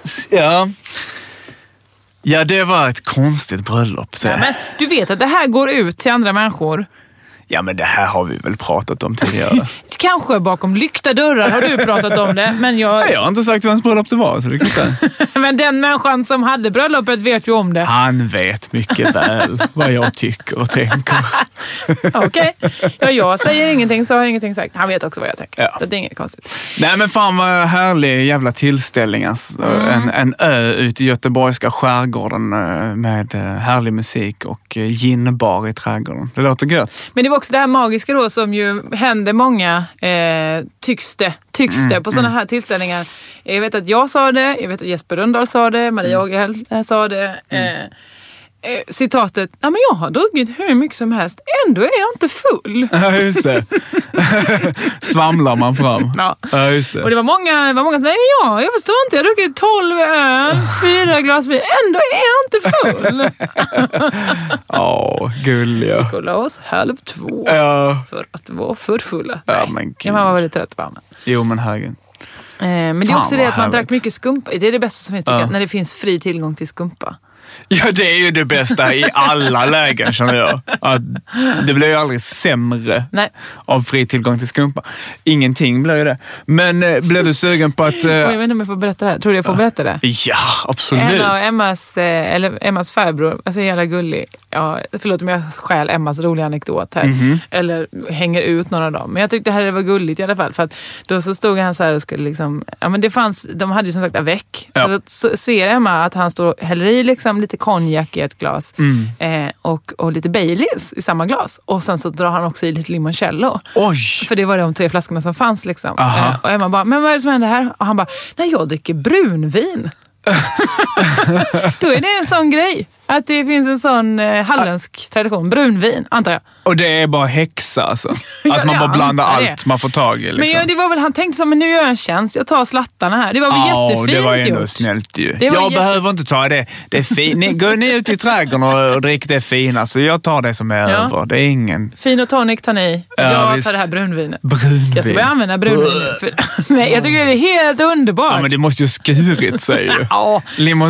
Speaker 2: Ja, det var ett konstigt bröllop. Så.
Speaker 3: Ja, men du vet att det här går ut till andra människor.
Speaker 2: Ja, men det här har vi väl pratat om tidigare.
Speaker 3: Kanske bakom lyckta dörrar har du pratat om det, men jag
Speaker 2: har inte sagt vems bröllop det var, så det kan inte.
Speaker 3: Men den människan som hade bröllopet vet ju om det.
Speaker 2: Han vet mycket väl vad jag tycker och tänker.
Speaker 3: Okej. Ja, jag säger ingenting så har jag ingenting sagt. Han vet också vad jag tänker. Ja. Det är inget konstigt.
Speaker 2: Nej, men fan vad härlig jävla tillställning. Alltså. En ö ute i göteborgska skärgården med härlig musik och ginbar i trädgården. Det låter gött.
Speaker 3: Men det var också det här magiska då som ju hände många tycks det på sådana här tillställningar. Jag vet att jag sa det, jag vet att Jesper Rönndahl sa det, Maria Ågerhäll sa det. Citatet, ja men jag har druckit hur mycket som helst, ändå är jag inte full.
Speaker 2: Ja, just det. Svamlar man fram.
Speaker 3: Ja, just det. Och det var många som sa, jag förstår inte, jag har druckit 12 öl, 4 glas vin, ändå är jag inte full.
Speaker 2: Gulliga.
Speaker 3: Nikolaus 1:30 för att vara för fulla.
Speaker 2: Ja, men
Speaker 3: jag var väldigt trött på mig.
Speaker 2: Jo, men herregud.
Speaker 3: Men det är också det att man drack mycket skumpa. Det är det bästa som finns, tycker jag, när det finns fri tillgång till skumpa.
Speaker 2: Ja, det är ju det bästa i alla lägen, känner jag. Att det blir ju aldrig sämre av fri tillgång till skumpa. Ingenting blir ju det. Men blev du sugen på att...
Speaker 3: jag vet inte om jag får berätta det här. Tror du jag får berätta det?
Speaker 2: Ja, absolut.
Speaker 3: En av Emmas farbror, alltså jävla gullig. Ja, förlåt om jag stjäl Emmas roliga anekdot här. Eller hänger ut några av dem. Men jag tyckte det här var gulligt i alla fall. För att då så stod han så här och skulle liksom... Ja, men det fanns... De hade ju som sagt avec. Så då ser Emma att han står och häller i liksom lite konjak i ett glas och lite Baileys i samma glas. Och sen så drar han också i lite limoncello.
Speaker 2: Oj!
Speaker 3: För det var de 3 flaskorna som fanns liksom. Och Emma bara, men vad är det som händer här? Och han bara, nej, jag dricker brunvin. Då är det en sån grej. Att det finns en sån halländsk tradition. Brunvin, antar jag.
Speaker 2: Och det är bara häxa alltså. Att man bara blandar allt man får tag i. Liksom.
Speaker 3: Men det var väl, han tänkte så, men nu gör jag en tjänst. Jag tar slattarna här. Det var väl jättefint
Speaker 2: det var ändå
Speaker 3: gjort.
Speaker 2: Snällt ju. Jag behöver inte ta det. Det är fint. Gå ni ut i trädgården och drick det fina. Så jag tar det som är över. Det är ingen...
Speaker 3: Fin och tonic tar ni. Jag tar det här brunvinet. Jag ska börja använda brunvin. Nej, jag tycker det är helt underbart.
Speaker 2: Ja, men det måste ju skurit sig ju.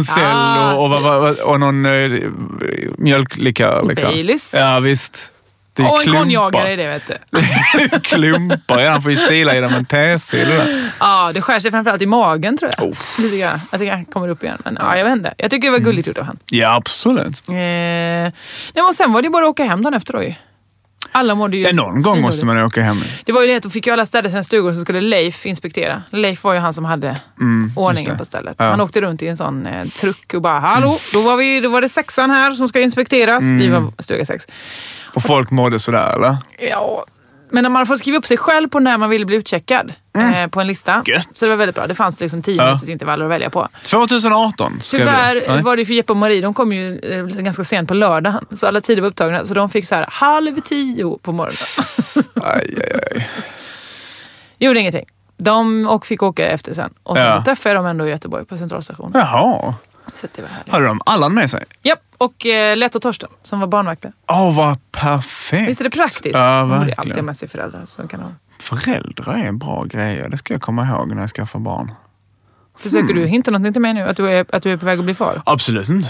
Speaker 2: Limoncello och någon mjölklikör liksom.
Speaker 3: Baileys.
Speaker 2: Ja, visst. Det är
Speaker 3: en konjagare är det, vet du.
Speaker 2: Klumpar, jag får ju stila i dem en tesill.
Speaker 3: Ja, det skär sig framförallt i magen, tror jag. Lite grann. Jag tycker han kommer upp igen. Men ja, jag vet inte. Jag tycker det var gulligt gjort av han.
Speaker 2: Ja, absolut.
Speaker 3: Nej, men sen var det bara att åka hem dagen efter då ju. Alla mådde ju...
Speaker 2: Någon gång måste man åka hem.
Speaker 3: Det var ju det att då fick ju alla städer sina stugor, så skulle Leif inspektera. Leif var ju han som hade ordningen på stället. Ja. Han åkte runt i en sån truck och bara, hallå, då var det 6:an här som ska inspekteras. Vi var stuga 6.
Speaker 2: Och folk mådde sådär, eller?
Speaker 3: Ja, men när man får skriva upp sig själv på när man vill bli utcheckad på en lista.
Speaker 2: Gött.
Speaker 3: Så det var väldigt bra. Det fanns liksom 10 minuters intervaller att välja på.
Speaker 2: 2018
Speaker 3: tyvärr var det för Jeppe och Marie. De kom ju ganska sent på lördagen. Så alla tider var upptagna. Så de fick så här 9:30 på morgonen.
Speaker 2: Aj.
Speaker 3: Gjorde ingenting. De fick åka efter sen. Och sen så träffade jag dem ändå i Göteborg på centralstationen.
Speaker 2: Jaha.
Speaker 3: Så det var härligt.
Speaker 2: Hade de Allan med sig?
Speaker 3: Japp, och Lett och Torsten som var barnvakter.
Speaker 2: Vad perfekt.
Speaker 3: Visst är det praktiskt?
Speaker 2: Ja,
Speaker 3: de borde alltid ha med sig föräldrar. Så kan de...
Speaker 2: Föräldrar är en bra grej. Det ska jag komma ihåg när jag skaffar barn.
Speaker 3: Försöker du hinta något till mig nu? Att du är på väg att bli far?
Speaker 2: Absolut inte.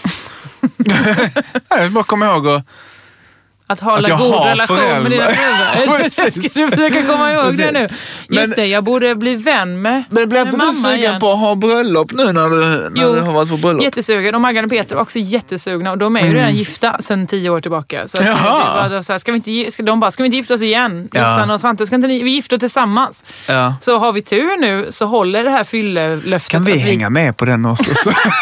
Speaker 2: Jag bara kommer ihåg
Speaker 3: att hålla god relation med dina föräldrar. Ska du försöka komma ihåg det nu? Just det, jag borde bli vän med
Speaker 2: Men blir inte du sugen igen på att ha bröllop nu när du har varit på bröllop?
Speaker 3: Jättesugen. Och Maggan och Peter var också jättesugna. Och de är ju redan gifta sedan 10 år tillbaka. Så det var så här, ska vi inte gifta oss igen? Jossan och Svante, ska inte vi gifta tillsammans? Ja. Så har vi tur nu så håller det här fyllelöftet.
Speaker 2: Kan vi hänga med på den också?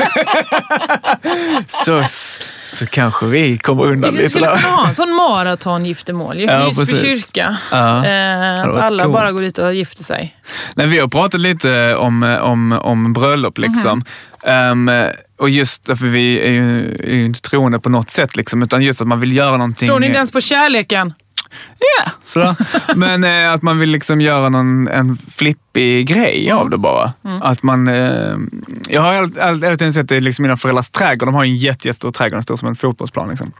Speaker 2: Så kanske vi kommer undan lite. Vi skulle
Speaker 3: kunna ha en sån maratongiftermål. Visby kyrka. Att alla coolt. Bara går dit och gifter sig.
Speaker 2: Nej, vi har pratat lite om bröllop liksom. Och just därför vi är ju inte troende på något sätt liksom, utan just att man vill göra någonting.
Speaker 3: Tror ni inte ens på kärleken?
Speaker 2: Ja, sådär. Men att man vill liksom göra en flippig grej av det bara. Att man... jag har alltid sett det liksom mina föräldrars trädgård. De har en jättestor trädgård, den står som en fotbollsplan liksom.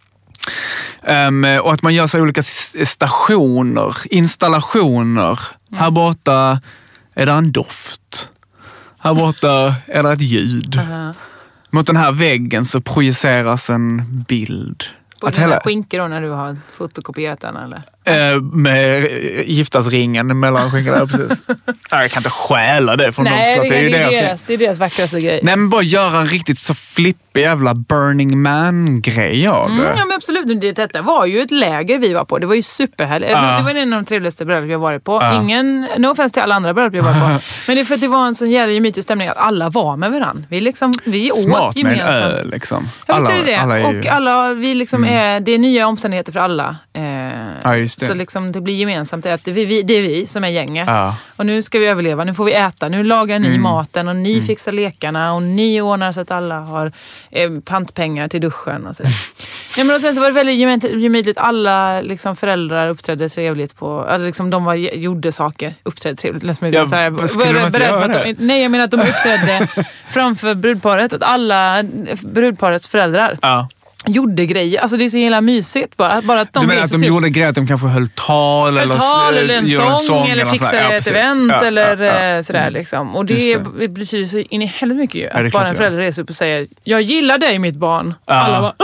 Speaker 2: Och att man gör så olika stationer, installationer. Här borta är det en doft. Här borta är det ett ljud. Mot den här väggen så projiceras en bild.
Speaker 3: På dina skinkor då när du har fotokopierat den eller?
Speaker 2: Med giftasringen mellan skinkorna, precis. Jag kan inte stjäla det från dem.
Speaker 3: Det är deras vackraste grej.
Speaker 2: Nej, men bara göra en riktigt så flippig jävla Burning Man-grej av det.
Speaker 3: Ja, men absolut. Detta var ju ett läger vi var på. Det var ju superhärligt. Det var en av de trevligaste bröllop jag varit på. No offense till alla andra bröllop jag varit på. Men det är för att det var en sån jävla gemytlig stämning att alla var med varandra. Vi åt gemensamt.
Speaker 2: Med liksom.
Speaker 3: Ja, visst är det. Och alla, vi liksom det är nya omständigheter för alla.
Speaker 2: Just det.
Speaker 3: Så liksom det blir gemensamt. Det är vi som är gänget. Och nu ska vi överleva. Nu får vi äta. Nu lagar ni maten och ni fixar lekarna och ni ordnar så att alla har pantpengar till duschen och sådär. Ja, men och sen så var det väldigt gemytligt. Alla liksom föräldrar uppträdde trevligt på... Alltså liksom de gjorde saker. Uppträdde trevligt. Nej, jag menar att de uppträdde framför brudparet. Att alla brudparets föräldrar gjorde grejer. Alltså det är så hela mysigt bara att de...
Speaker 2: Du menar att de gjorde grejer, att de kanske höll tal eller
Speaker 3: en sång eller fixade ett event eller sådär liksom. Och det betyder så in i helvete mycket ju. Att bara en förälder reser upp och säger jag gillar dig mitt barn. Alla bara...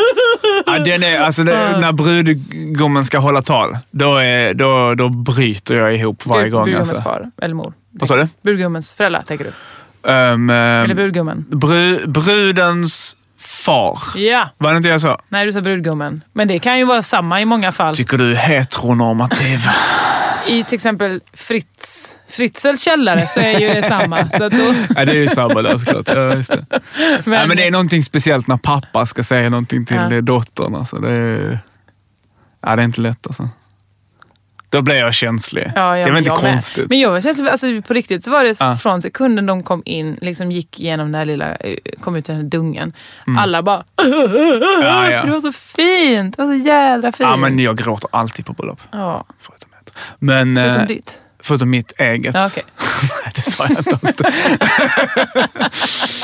Speaker 2: när brudgummen ska hålla tal, då bryter jag ihop varje gång.
Speaker 3: Brudgummens far eller mor.
Speaker 2: Vad sa du?
Speaker 3: Brudgummens föräldrar, tänker du? Eller brudgummen?
Speaker 2: Brudens far.
Speaker 3: Ja.
Speaker 2: Var det inte jag sa?
Speaker 3: Nej, du sa brudgummen. Men det kan ju vara samma i många fall.
Speaker 2: Tycker du är heteronormativ?
Speaker 3: I till exempel Fritzels källare så är ju det samma. Så att då...
Speaker 2: Ja, det är ju samma där såklart. Ja, just det. Men det är någonting speciellt när pappa ska säga någonting till dottern. Alltså. Det är inte lätt alltså. Då blev jag känslig. Det var inte konstigt.
Speaker 3: Men jag var känslig, alltså på riktigt så var det från sekunden de kom in, liksom gick igenom den här lilla, kom ut i den här dungen. Alla bara för det var så fint, det var så jädra fint.
Speaker 2: Ja, men jag gråter alltid på bröllop.
Speaker 3: Ja.
Speaker 2: Förutom ditt? Förutom mitt eget.
Speaker 3: Ja, okay.
Speaker 2: Nej, det sa jag inte alls.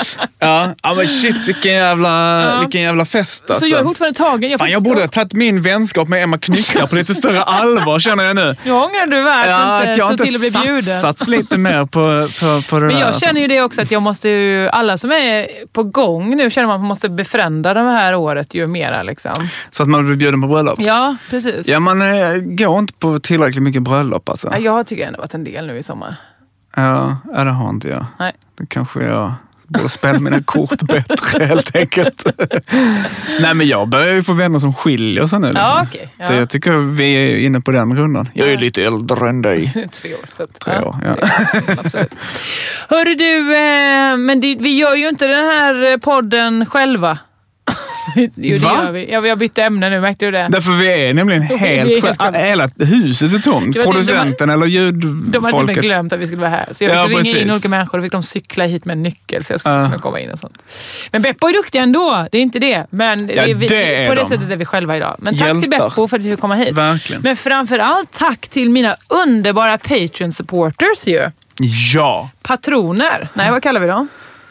Speaker 2: Ja, men shit, vilken jävla fest alltså.
Speaker 3: Så jag är fortfarande tagen.
Speaker 2: Jag borde ha tagit min vänskap med Emma Knyckare på lite större allvar, känner jag nu.
Speaker 3: Jag ångrar du värt
Speaker 2: att jag inte
Speaker 3: till att bli bjuden.
Speaker 2: satsats lite mer på det.
Speaker 3: Men jag känner ju det också att jag måste ju, alla som är på gång nu känner man att man måste befrända det här året ju mera liksom.
Speaker 2: Så att man blir bjuden på bröllop?
Speaker 3: Ja, precis.
Speaker 2: Ja, man går inte på tillräckligt mycket bröllop alltså.
Speaker 3: Ja, jag tycker ändå varit en del nu i sommar.
Speaker 2: Ja, det har inte jag.
Speaker 3: Nej.
Speaker 2: Det kanske jag borde spela mina kort bättre helt enkelt. Nej, men jag börjar ju få vänner som skiljer sig nu. Liksom.
Speaker 3: Ja, okej. Ja.
Speaker 2: Jag tycker vi är inne på den rundan. Jag är lite äldre än dig.
Speaker 3: 3 år. Så att,
Speaker 2: 3 år, ja.
Speaker 3: Absolut. Hörru du, men vi gör ju inte den här podden själva. Jo, det gör vi. Ja, vi har bytt ämne nu, märkte du det?
Speaker 2: Därför vi är nämligen hela huset är tomt. Producenten eller ljudfolket.
Speaker 3: De hade typ glömt att vi skulle vara här. Så jag fick ringa in olika människor och fick de cykla hit med en nyckel så jag skulle kunna komma in och sånt. Men Beppo är duktig ändå, det är inte det. Men på det sättet är vi själva idag. Men tack till Beppo för att vi fick komma hit.
Speaker 2: Verkligen.
Speaker 3: Men framförallt tack till mina underbara Patreon-supporters ju.
Speaker 2: Ja.
Speaker 3: Patroner. Nej, vad kallar vi dem?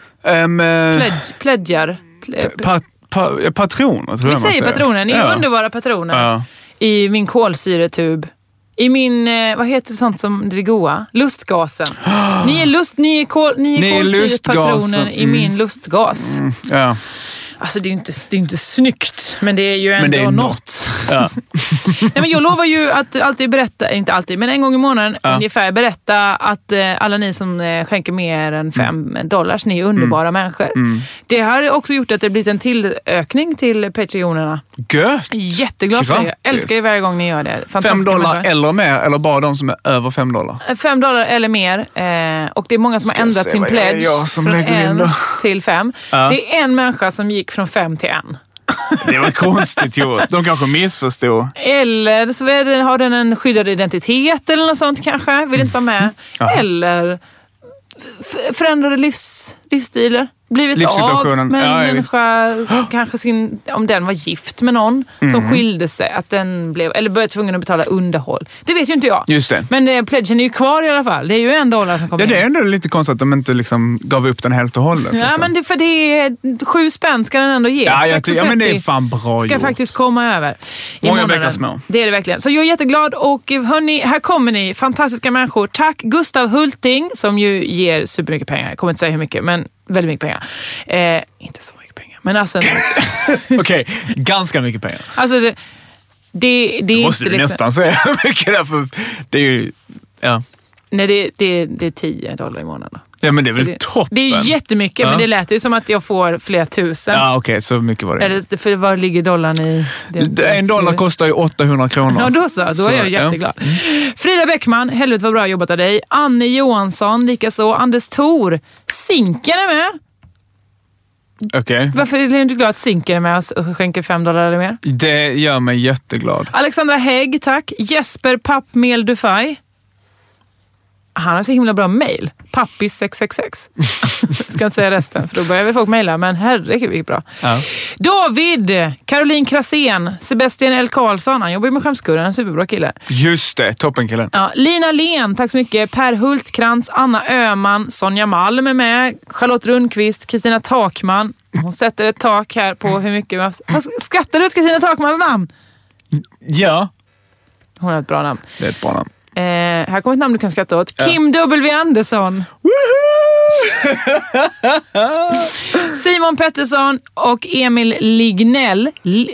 Speaker 3: Pledjar.
Speaker 2: Patroner, tror jag.
Speaker 3: Vi säger patroner. Ni är underbara patroner. I min kolsyretub. I min, vad heter det sånt som det goa? Lustgasen. Ni är kolsyrepatroner i min lustgas.
Speaker 2: Ja.
Speaker 3: Alltså det är inte snyggt, men det är ju ändå något.
Speaker 2: Ja.
Speaker 3: Nej, men jag lovar ju att alltid berätta, inte alltid, men en gång i månaden ungefär berätta att alla ni som skänker mer än $5, ni är underbara människor. Det har också gjort att det blivit en tillökning till Patreonerna.
Speaker 2: Gött!
Speaker 3: Jätteglad för det. Jag älskar ju varje gång ni gör det.
Speaker 2: $5 eller mer, eller bara de som är över $5?
Speaker 3: $5 eller mer. Och det är många som har ändrat sin pledge från 1 till 5. Ja. Det är en människa som gick från 5 till 1.
Speaker 2: Det var konstigt gjort. De kanske missförstod.
Speaker 3: Eller så har den en skyddad identitet eller något sånt kanske. Vill inte vara med. Eller förändrade livsstilar. Blivit av med en människa, kanske om den var gift med någon som skilde sig, att den blev, eller började tvungen att betala underhåll. Det vet ju inte jag.
Speaker 2: Just det.
Speaker 3: Men pledgen är ju kvar i alla fall. Det är ju $1 som kommer in.
Speaker 2: Det är ändå lite konstigt att de inte liksom gav upp den helt och hållet.
Speaker 3: Ja, liksom. Men för det är 7 spänn ska den ändå ge.
Speaker 2: Ja, men det är fan bra
Speaker 3: ska
Speaker 2: gjort.
Speaker 3: Faktiskt komma över.
Speaker 2: Många bäckar små.
Speaker 3: Det är det verkligen. Så jag är jätteglad och hörni, här kommer ni, fantastiska människor. Tack Gustav Hulting som ju ger supermycket pengar. Jag kommer inte säga hur mycket, men väldigt mycket pengar. Inte så mycket pengar, men alltså...
Speaker 2: Okej, ganska mycket pengar.
Speaker 3: Alltså det är
Speaker 2: måste
Speaker 3: inte
Speaker 2: du
Speaker 3: liksom...
Speaker 2: nästan säga mycket därför det är ju... Ja.
Speaker 3: Nej, det är $10 i månaden.
Speaker 2: Ja, men det är väl toppen.
Speaker 3: Det är jättemycket, men det lät ju som att jag får flera tusen.
Speaker 2: Ja, okej, så mycket var det.
Speaker 3: Eller, för vad ligger dollarn i?
Speaker 2: $1 kostar ju 800 kronor.
Speaker 3: Ja, då är jag jätteglad. Frida Bäckman, helvete vad bra jobbat av dig. Anne Johansson, likaså. Anders Thor. Sinken är med.
Speaker 2: Okej.
Speaker 3: Varför är du inte glad att Sinken är med och skänker $5 eller mer?
Speaker 2: Det gör mig jätteglad.
Speaker 3: Alexandra Hägg, tack. Jesper Pappmel Dufay. Han har så himla bra mejl. Pappis666. Ska inte säga resten, för då börjar vi folk mejla. Men herregud, vilket bra. Ja. David, Caroline Krasén, Sebastian L. Karlsson. Han jobbar med Skämskurren, en superbra kille.
Speaker 2: Just det, toppenkillen.
Speaker 3: Ja, Lina Len, tack så mycket. Per Hultkrantz, Anna Öman, Sonja Malm är med. Charlotte Rundqvist, Kristina Takman. Hon sätter ett tak här på hur mycket... Skrattar du ut Kristina Takmans namn?
Speaker 2: Ja.
Speaker 3: Hon har ett bra namn.
Speaker 2: Det är ett bra namn.
Speaker 3: Här kommer ett namn du kan skratta åt. Kim W. Andersson. Simon Pettersson och Emil Lignell.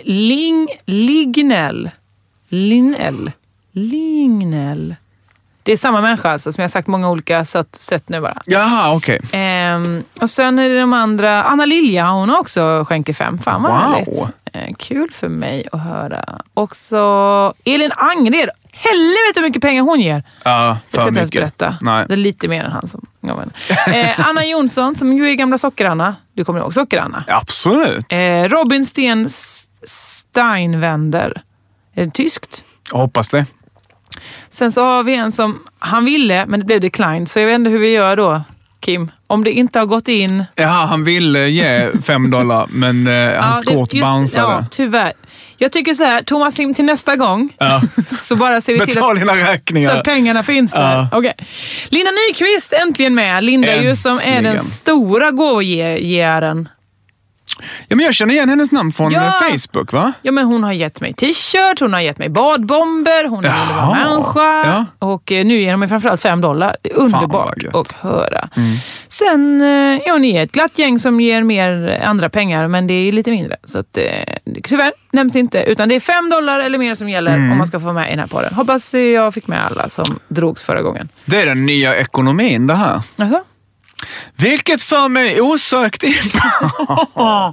Speaker 3: Lignell. Det är samma människa alltså, som jag har sagt många olika sätt nu bara.
Speaker 2: Jaha, okej.
Speaker 3: Och sen är det de andra. Anna Lilja, hon har också skänker 5. Fan vad härligt. Kul för mig att höra. Och så Elin Angred. Helvete hur mycket pengar hon ger.
Speaker 2: Ja,
Speaker 3: jag ska inte ens berätta.
Speaker 2: Nej.
Speaker 3: Det är lite mer än han som... Anna Jonsson som ju är gamla Socker-Anna. Du kommer ihåg Socker-Anna?
Speaker 2: Absolut.
Speaker 3: Robin Steinwender. Är det tyskt?
Speaker 2: Jag hoppas det.
Speaker 3: Sen så har vi en som han ville, men det blev declined. Så jag vet inte hur vi gör då, Kim. Om det inte har gått in...
Speaker 2: Ja, han ville ge $5, men hans kort bounceade.
Speaker 3: Ja, tyvärr. Jag tycker så här, Thomas Sim till nästa gång.
Speaker 2: Ja.
Speaker 3: Så bara ser vi till
Speaker 2: Betal dina räkningar.
Speaker 3: så att pengarna finns där.
Speaker 2: Ja.
Speaker 3: Okay. Linda Nyqvist äntligen med. Linda är ju som är den stora gåvogivaren.
Speaker 2: Ja, men jag känner igen hennes namn från Facebook, va?
Speaker 3: Ja, men hon har gett mig t-shirt, hon har gett mig badbomber, hon är en underbar människa. Ja. Och nu ger hon mig framförallt $5. Det är underbart att höra. Sen är hon ett glatt gäng som ger mer andra pengar, men det är lite mindre. Så att, tyvärr nämns inte, utan det är $5 eller mer som gäller om man ska få med i den här podden. Hoppas jag fick med alla som drogs förra gången.
Speaker 2: Det är den nya ekonomin det här.
Speaker 3: Alltså?
Speaker 2: Vilket för mig osökt in på.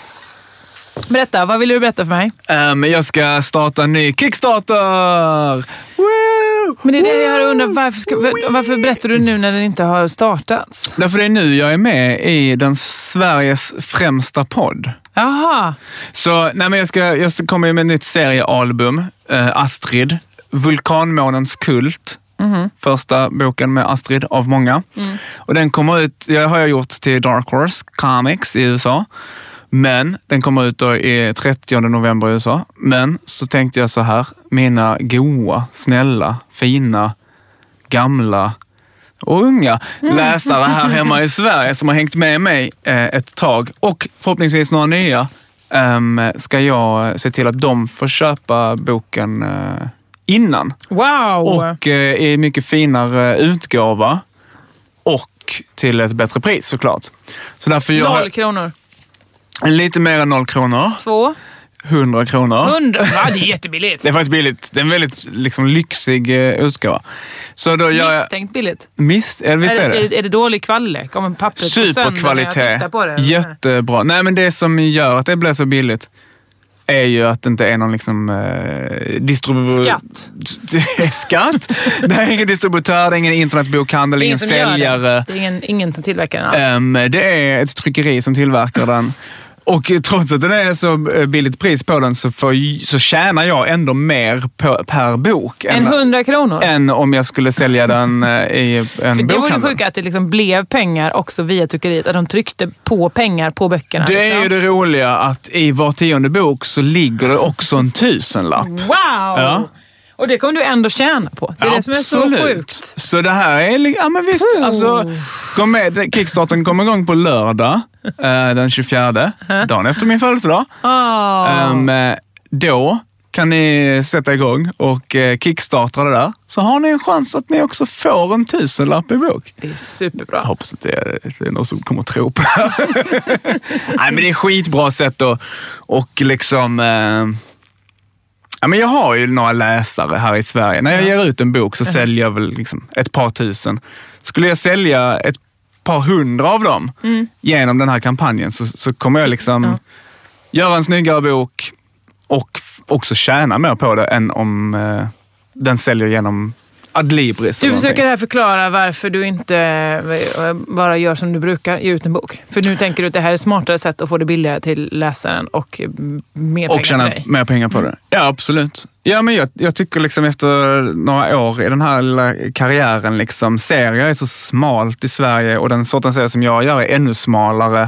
Speaker 3: Berätta, vad vill du berätta för mig?
Speaker 2: Jag ska starta en ny Kickstarter! Woo!
Speaker 3: Men det är det jag har undrat, varför berättar du nu när den inte har startats?
Speaker 2: Därför det är nu jag är med i den Sveriges främsta podd.
Speaker 3: Jaha.
Speaker 2: Så nej, men jag kommer med ett nytt seriealbum, Astrid, Vulkanmånens kult. Första boken med Astrid av många. Och den kommer ut, har jag gjort till Dark Horse Comics i USA. Men den kommer ut då i 30 november i USA. Men så tänkte jag så här, mina goa, snälla, fina, gamla och unga läsare här hemma i Sverige som har hängt med mig ett tag och förhoppningsvis några nya, ska jag se till att de får köpa boken innan.
Speaker 3: Wow!
Speaker 2: Och i mycket finare utgåva och till ett bättre pris såklart. Så därför
Speaker 3: 0 kronor.
Speaker 2: Lite mer än 0 kronor. 100 kronor.
Speaker 3: 100? Ja, det är jättebilligt.
Speaker 2: Det är faktiskt billigt. Det är en väldigt liksom, lyxig utgåva. Så då
Speaker 3: misstänkt billigt. Är det dålig kvalitet? Kommer pappret
Speaker 2: superkvalitet. Jättebra. Nej, men det som gör att det blir så billigt är ju att det inte är någon liksom
Speaker 3: skatt.
Speaker 2: Skatt? Det är ingen distributör, det är ingen internetbokhandel, ingen säljare.
Speaker 3: Det är ingen som tillverkar den alls.
Speaker 2: Det är ett tryckeri som tillverkar den. Och trots att det är så billigt pris på den så tjänar jag ändå mer per bok.
Speaker 3: Än 100 kronor?
Speaker 2: Än om jag skulle sälja den i en bokhandel.
Speaker 3: Det var det sjuka att det liksom blev pengar också via tryckeriet. Att de tryckte på pengar på böckerna.
Speaker 2: Det är ju det roliga att i var 10:e bok så ligger det också en 1000-lapp.
Speaker 3: Wow!
Speaker 2: Ja.
Speaker 3: Och det kommer du ändå tjäna på. Det är det som är så sjukt.
Speaker 2: Så det här är, ja men visst, alltså, Kickstarten kommer igång på lördag, den 24, dagen efter min födelsedag. Då kan ni sätta igång och kickstarta det där. Så har ni en chans att ni också får en 1000-lapp i bok.
Speaker 3: Det är superbra.
Speaker 2: Jag hoppas att det är någon som kommer att tro på det. Nej, men det är ett skitbra sätt och liksom... Ja, men jag har ju några läsare här i Sverige. När jag ger ut en bok så säljer jag väl liksom ett par tusen. Skulle jag sälja ett par 100 av dem genom den här kampanjen så kommer jag liksom göra en snyggare bok och också tjäna mer på det än om den säljer genom Adlibris.
Speaker 3: Du försöker här förklara varför du inte bara gör som du brukar, ge ut en bok. För nu tänker du att det här är ett smartare sätt att få det billigare till läsaren och mer pengar till dig.
Speaker 2: Och tjäna mer pengar på det. Ja, absolut. Ja, men jag tycker liksom efter några år i den här lilla karriären liksom, serier är så smalt i Sverige och den sortens serier som jag gör är ännu smalare.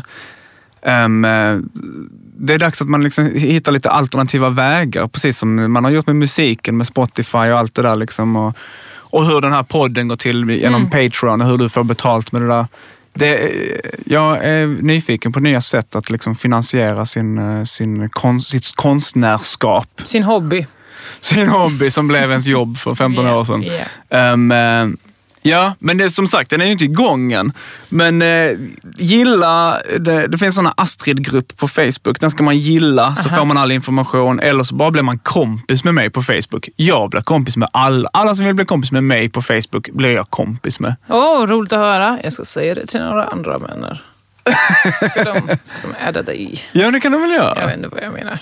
Speaker 2: Det är dags att man liksom hittar lite alternativa vägar, precis som man har gjort med musiken, med Spotify och allt det där liksom, och hur den här podden går till genom Patreon och hur du får betalt med det där. Jag är nyfiken på nya sätt att liksom finansiera sitt konstnärskap.
Speaker 3: Sin hobby
Speaker 2: som blev ens jobb för 15 år sedan. Yeah. Ja, men det, som sagt, den är ju inte igång än. Men gilla, det finns såna Astrid-grupp på Facebook. Den ska man gilla, så får man all information. Eller så bara blir man kompis med mig på Facebook. Jag blir kompis med alla som vill bli kompis med mig på Facebook blir jag kompis med.
Speaker 3: Roligt att höra. Jag ska säga det till några andra vänner. Ska de adda dig?
Speaker 2: Ja, det kan de väl göra.
Speaker 3: Jag vet inte vad jag menar.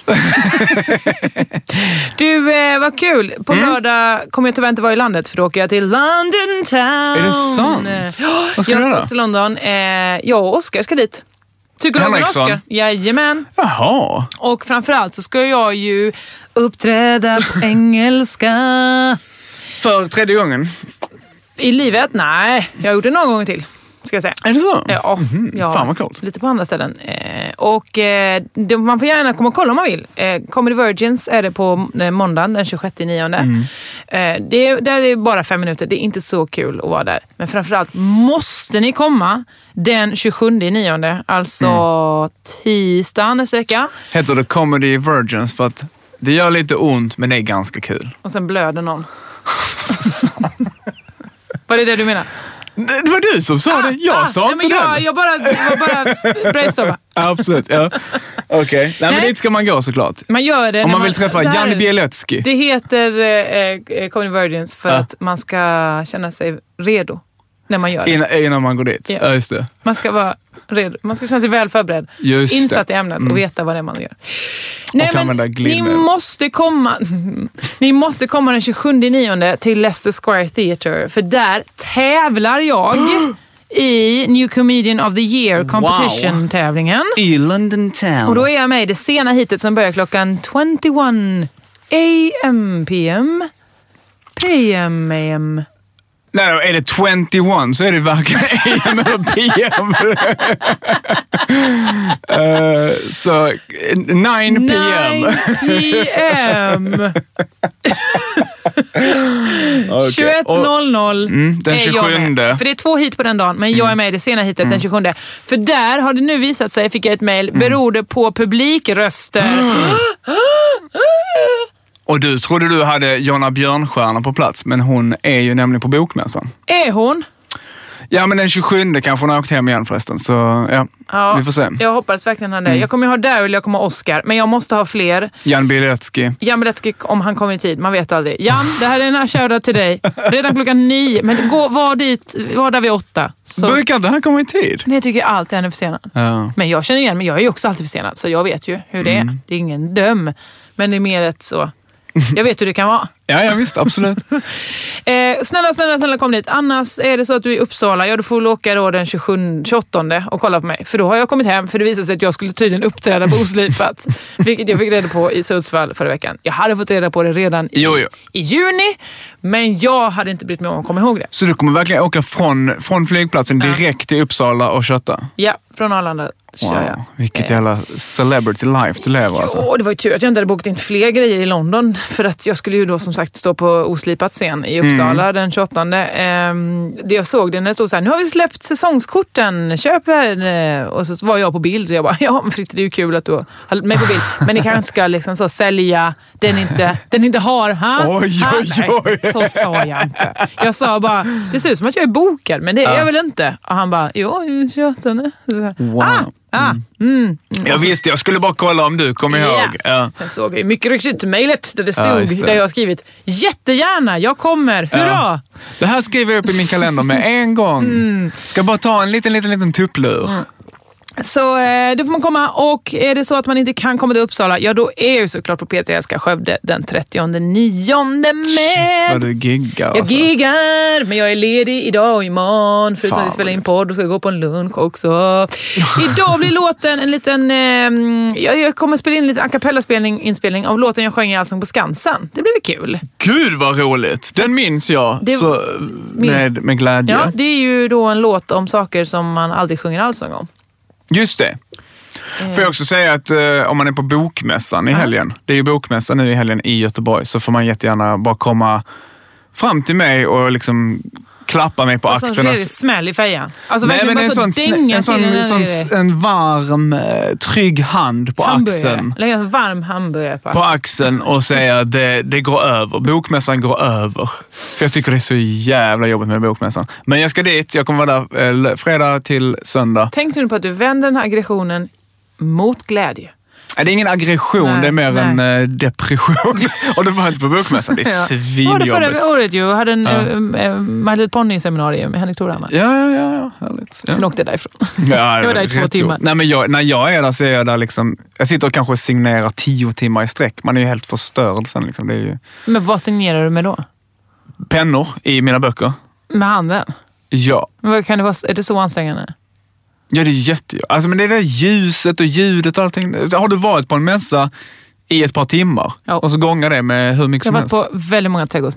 Speaker 3: Du, vad kul. På lördag kommer jag tyvärr inte vara i landet, för då åker jag till London Town.
Speaker 2: Är det sant? Vad ska du göra?
Speaker 3: Jag ska till London. Jag och Oskar ska dit. Psykologen Oskar. Jajamän.
Speaker 2: Jaha.
Speaker 3: Och framförallt så ska jag ju uppträda på engelska.
Speaker 2: För 3:e gången?
Speaker 3: I livet? Nej, jag har gjort det någon gång till. ska jag säga.
Speaker 2: Är det så?
Speaker 3: Ja, ja.
Speaker 2: Fan vad coolt.
Speaker 3: Lite på andra ställen. Man får gärna komma och kolla om man vill. Comedy Virgins är det på måndagen den 26/9. Där är bara 5 minuter. Det är inte så kul att vara där. Men framförallt måste ni komma den 27/9. Alltså tisdag nästa vecka.
Speaker 2: Heter det Comedy Virgins för att det gör lite ont men det är ganska kul.
Speaker 3: Och sen blöder någon. Vad är det du menar?
Speaker 2: Det var du som sa det. Jag sa inte det.
Speaker 3: Jag bara brainstorma.
Speaker 2: Absolut, ja. Okej. Nej, men dit ska man gå såklart.
Speaker 3: Man gör det.
Speaker 2: Om man vill träffa Jan Bielecki.
Speaker 3: Det heter Comedy Virgins för att man ska känna sig redo när man gör det.
Speaker 2: Innan man går dit. Ja, just det.
Speaker 3: Man ska vara redo. Man ska känna sig väl förberedd.
Speaker 2: Just
Speaker 3: insatt i ämnet och veta vad det är man gör. Nej, men ni måste komma den 27/9 till Leicester Square Theatre. För där tävlar jag i New Comedian of the Year competition-tävlingen.
Speaker 2: I London Town.
Speaker 3: Och då är jag med i det sena hitet som börjar klockan 21 AM PM. PM.
Speaker 2: Nej, är det 21 så är det varken AM eller PM. Så 9 PM.
Speaker 3: 9 PM. 21:00
Speaker 2: den 27.
Speaker 3: För det är 2 hit på den dagen, men jag är med i det sena hitet den 27. För där har det nu visat sig, fick jag ett mejl, beror det på publikröster.
Speaker 2: Och du trodde du hade Jonna Björnstjärna på plats, men hon är ju nämligen på bokmässan.
Speaker 3: Är hon?
Speaker 2: Ja, men den 27 kanske hon har åkt hem igen förresten. Så ja, vi får se.
Speaker 3: Jag hoppas verkligen han det. Jag kommer ha Daryl, jag kommer ha Oscar. Men jag måste ha fler.
Speaker 2: Jan Bielecki, om han kommer i tid. Man vet aldrig. Jan, det här är en shoutout till dig. Redan klockan 9. Men var där vid 8. Så. Brukar inte han komma i tid?
Speaker 3: Det tycker jag alltid han är försenad. Ja. Men jag känner igen, men jag är ju också alltid försenad. Så jag vet ju hur det är. Det är ingen döm. Men det är mer ett så... Jag vet hur det kan vara.
Speaker 2: Ja, visst, absolut.
Speaker 3: Snälla kom dit. Annars är det så att du är i Uppsala, du får åka då den 28 och kolla på mig. För då har jag kommit hem, för det visade sig att jag skulle tydligen uppträda på Oslipat. Vilket jag fick reda på i Sundsvall förra veckan. Jag hade fått reda på det redan i juni, men jag hade inte brytt mig om att komma ihåg det.
Speaker 2: Så du kommer verkligen åka från flygplatsen direkt till Uppsala och kötta?
Speaker 3: Ja, från Arlanda.
Speaker 2: Wow, vilket jävla celebrity life du lever alltså.
Speaker 3: Jo, det var ju tur att jag inte hade bokat in fler grejer i London. För att jag skulle ju då som sagt stå på Oslipat scen i Uppsala den 28. Det jag såg det när det stod så här: nu har vi släppt säsongskorten, köp här. Och så var jag på bild och jag bara, ja men Fritte, det är ju kul att du har mig på bild. Men ni kanske inte ska liksom så sälja den inte har.
Speaker 2: Oj.
Speaker 3: Så sa jag inte. Jag sa bara, det ser ut som att jag är bokad, men det är jag väl inte. Och han bara, jo, 28.
Speaker 2: Wow. Jag visste, jag skulle bara kolla om du kommer ihåg. Ja.
Speaker 3: Sen såg jag mycket riktigt mejlet där det stod, där jag har skrivit jättegärna, jag kommer, hurra!
Speaker 2: Ja. Det här skriver jag upp i min kalender med en gång. Ska bara ta en liten tupplur.
Speaker 3: Så då får man komma, och är det så att man inte kan komma till Uppsala, ja då är jag såklart på P3 Älskar Skövde den 30/9 med.
Speaker 2: Shit vad du giggar alltså.
Speaker 3: Jag giggar, men jag är ledig idag och imorgon förutom att jag spelar in podd och ska gå på en lunch också. Idag blir låten en liten jag kommer spela in en liten a cappella-inspelning av låten jag sjöng i Allsång på Skansen. Det blir väl kul.
Speaker 2: Gud vad roligt, den minns jag med glädje.
Speaker 3: Ja, det är ju då en låt om saker som man aldrig sjunger allsång om.
Speaker 2: Just det. Får jag också säga att om man är på bokmässan i helgen, det är ju bokmässan nu i helgen i Göteborg, så får man jättegärna bara komma fram till mig och liksom klappa mig på axeln.
Speaker 3: Och så smäll i fejan. Alltså,
Speaker 2: nej, men en varm, trygg hand på axeln.
Speaker 3: Lägga en varm hamburgare
Speaker 2: på axeln och säga att det går över. Bokmässan går över. För jag tycker det är så jävla jobbigt med bokmässan. Men jag ska dit, jag kommer vara där fredag till söndag.
Speaker 3: Tänk nu på att du vänder den här aggressionen mot glädje.
Speaker 2: Det är ingen aggression, det är mer en depression. Och det var inte på bokmässan, det är svinjobbigt.
Speaker 3: Ja, det förra året ju. Jag hade en My Little Pony-seminarium med Henrik Thorhammar.
Speaker 2: Ja, härligt. Ja.
Speaker 3: Sen åkte jag därifrån.
Speaker 2: Ja,
Speaker 3: jag var där i 2 timmar.
Speaker 2: Nej, men när jag är där så är jag där liksom, jag sitter och kanske signerar 10 timmar i sträck. Man är ju helt förstörd sen liksom. Det är ju...
Speaker 3: Men vad signerar du med då?
Speaker 2: Pennor i mina böcker.
Speaker 3: Med handen?
Speaker 2: Ja.
Speaker 3: Men kan det vara, är det så ansträngande?
Speaker 2: Ja, det är jättejobbigt. Alltså, men det är det ljuset och ljudet och allting. Har du varit på en mässa i ett par timmar och så gångar det med hur mycket som helst?
Speaker 3: Jag har varit på väldigt många trädgårdsmässor.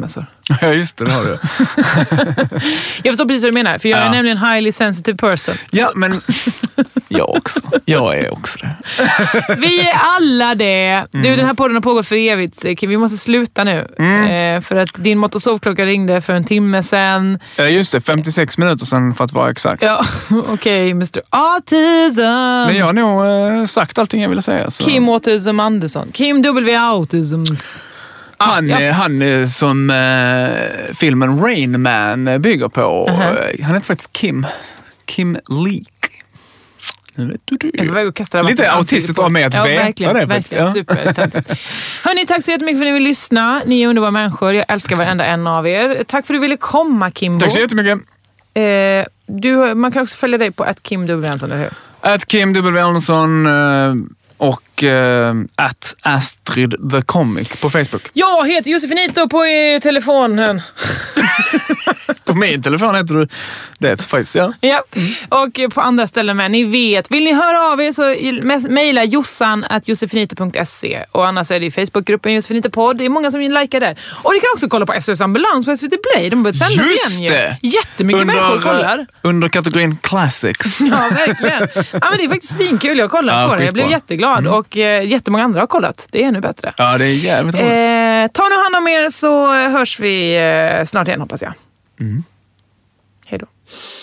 Speaker 2: Ja, just det har du.
Speaker 3: Jag förstår precis vad du menar, för jag är nämligen en highly sensitive person.
Speaker 2: Ja, men jag också. Jag är också det.
Speaker 3: Vi är alla det. Du, den här podden har pågått för evigt. Vi måste sluta nu. För att din mått- och sovklocka ringde för en timme sedan.
Speaker 2: Just det, 56 minuter sedan för att vara exakt.
Speaker 3: Ja, okej, Mr. Autism.
Speaker 2: Men jag har nog sagt allting jag ville säga. Så.
Speaker 3: Kim Autism Andersson. Kim W. Autisms.
Speaker 2: Han som filmen Rain Man bygger på. Han heter faktiskt Kim Leek.
Speaker 3: Jag var väg att kasta
Speaker 2: lite autistiskt av mig att veta
Speaker 3: verkligen,
Speaker 2: det.
Speaker 3: Verkligen, supertäntigt. Hörni, tack så jättemycket för att ni vill lyssna. Ni är underbara människor. Jag älskar varenda en av er. Tack för att du ville komma, Kimbo.
Speaker 2: Tack så jättemycket.
Speaker 3: Man kan också följa dig på @KimW, eller hur?
Speaker 2: @KimW och @Astrid the Comic på Facebook.
Speaker 3: Jag heter Josefinito på telefonen.
Speaker 2: På min telefon heter du det faktiskt, ja.
Speaker 3: Ja, och på andra ställen med. Ni vet, vill ni höra av er så mejla jossan@josefinito.se. Och annars är det i Facebookgruppen Josefinito-podd. Det är många som likar där. Och ni kan också kolla på SOS Ambulans på SVT Play. De börjar sändas igen.
Speaker 2: Det!
Speaker 3: Jättemycket människor kollar.
Speaker 2: Under kategorin Classics.
Speaker 3: Ja, verkligen. Ja, men det är faktiskt svinkul. Jag kollar på det. Jag blev jätteglad. Och jättemånga andra har kollat. Det är ännu bättre.
Speaker 2: Ja, det är jävligt roligt.
Speaker 3: Ta nu hand om er så hörs vi snart igen, hoppas jag. Hej då.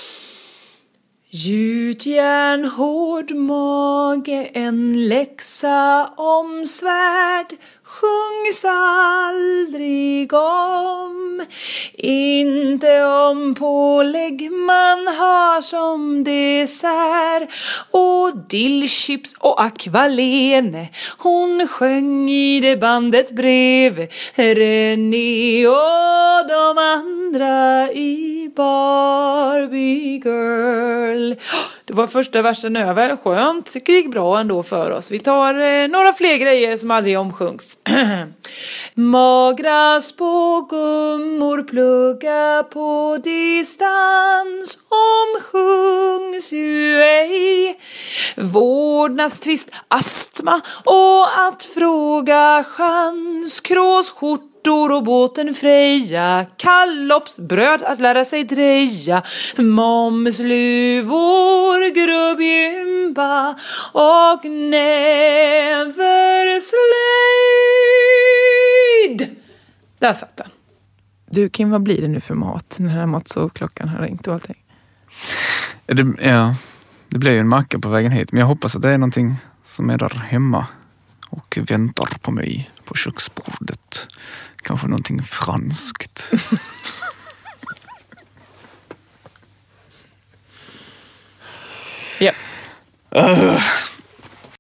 Speaker 3: Gjutjärn, hård mage, en läxa om svärd sjungs aldrig om. Inte om pålägg man har som dessert. Och dillchips och akvalene, hon sjöng i det bandet bredvid René och de andra i Barbie Girl. Det var första versen över. Skönt. Det gick bra ändå för oss. Vi tar några fler grejer som aldrig omsjungs. Magra spågummor plugga på distans omsjungs ju ej. Vårdnadstvist, astma och att fråga chans. Kråsskjortor och båten Freja. Kallopsbröd att lära sig dreja. Momsluvor, grubbgympa och näverslöjd. Där satt den. Du Kim, vad blir det nu för mat? Den här matsovklockan har ringt och allting.
Speaker 2: Det blir ju en macka på vägen hit. Men jag hoppas att det är någonting som är där hemma och väntar på mig på köksbordet. Kanske någonting franskt.
Speaker 3: Ja.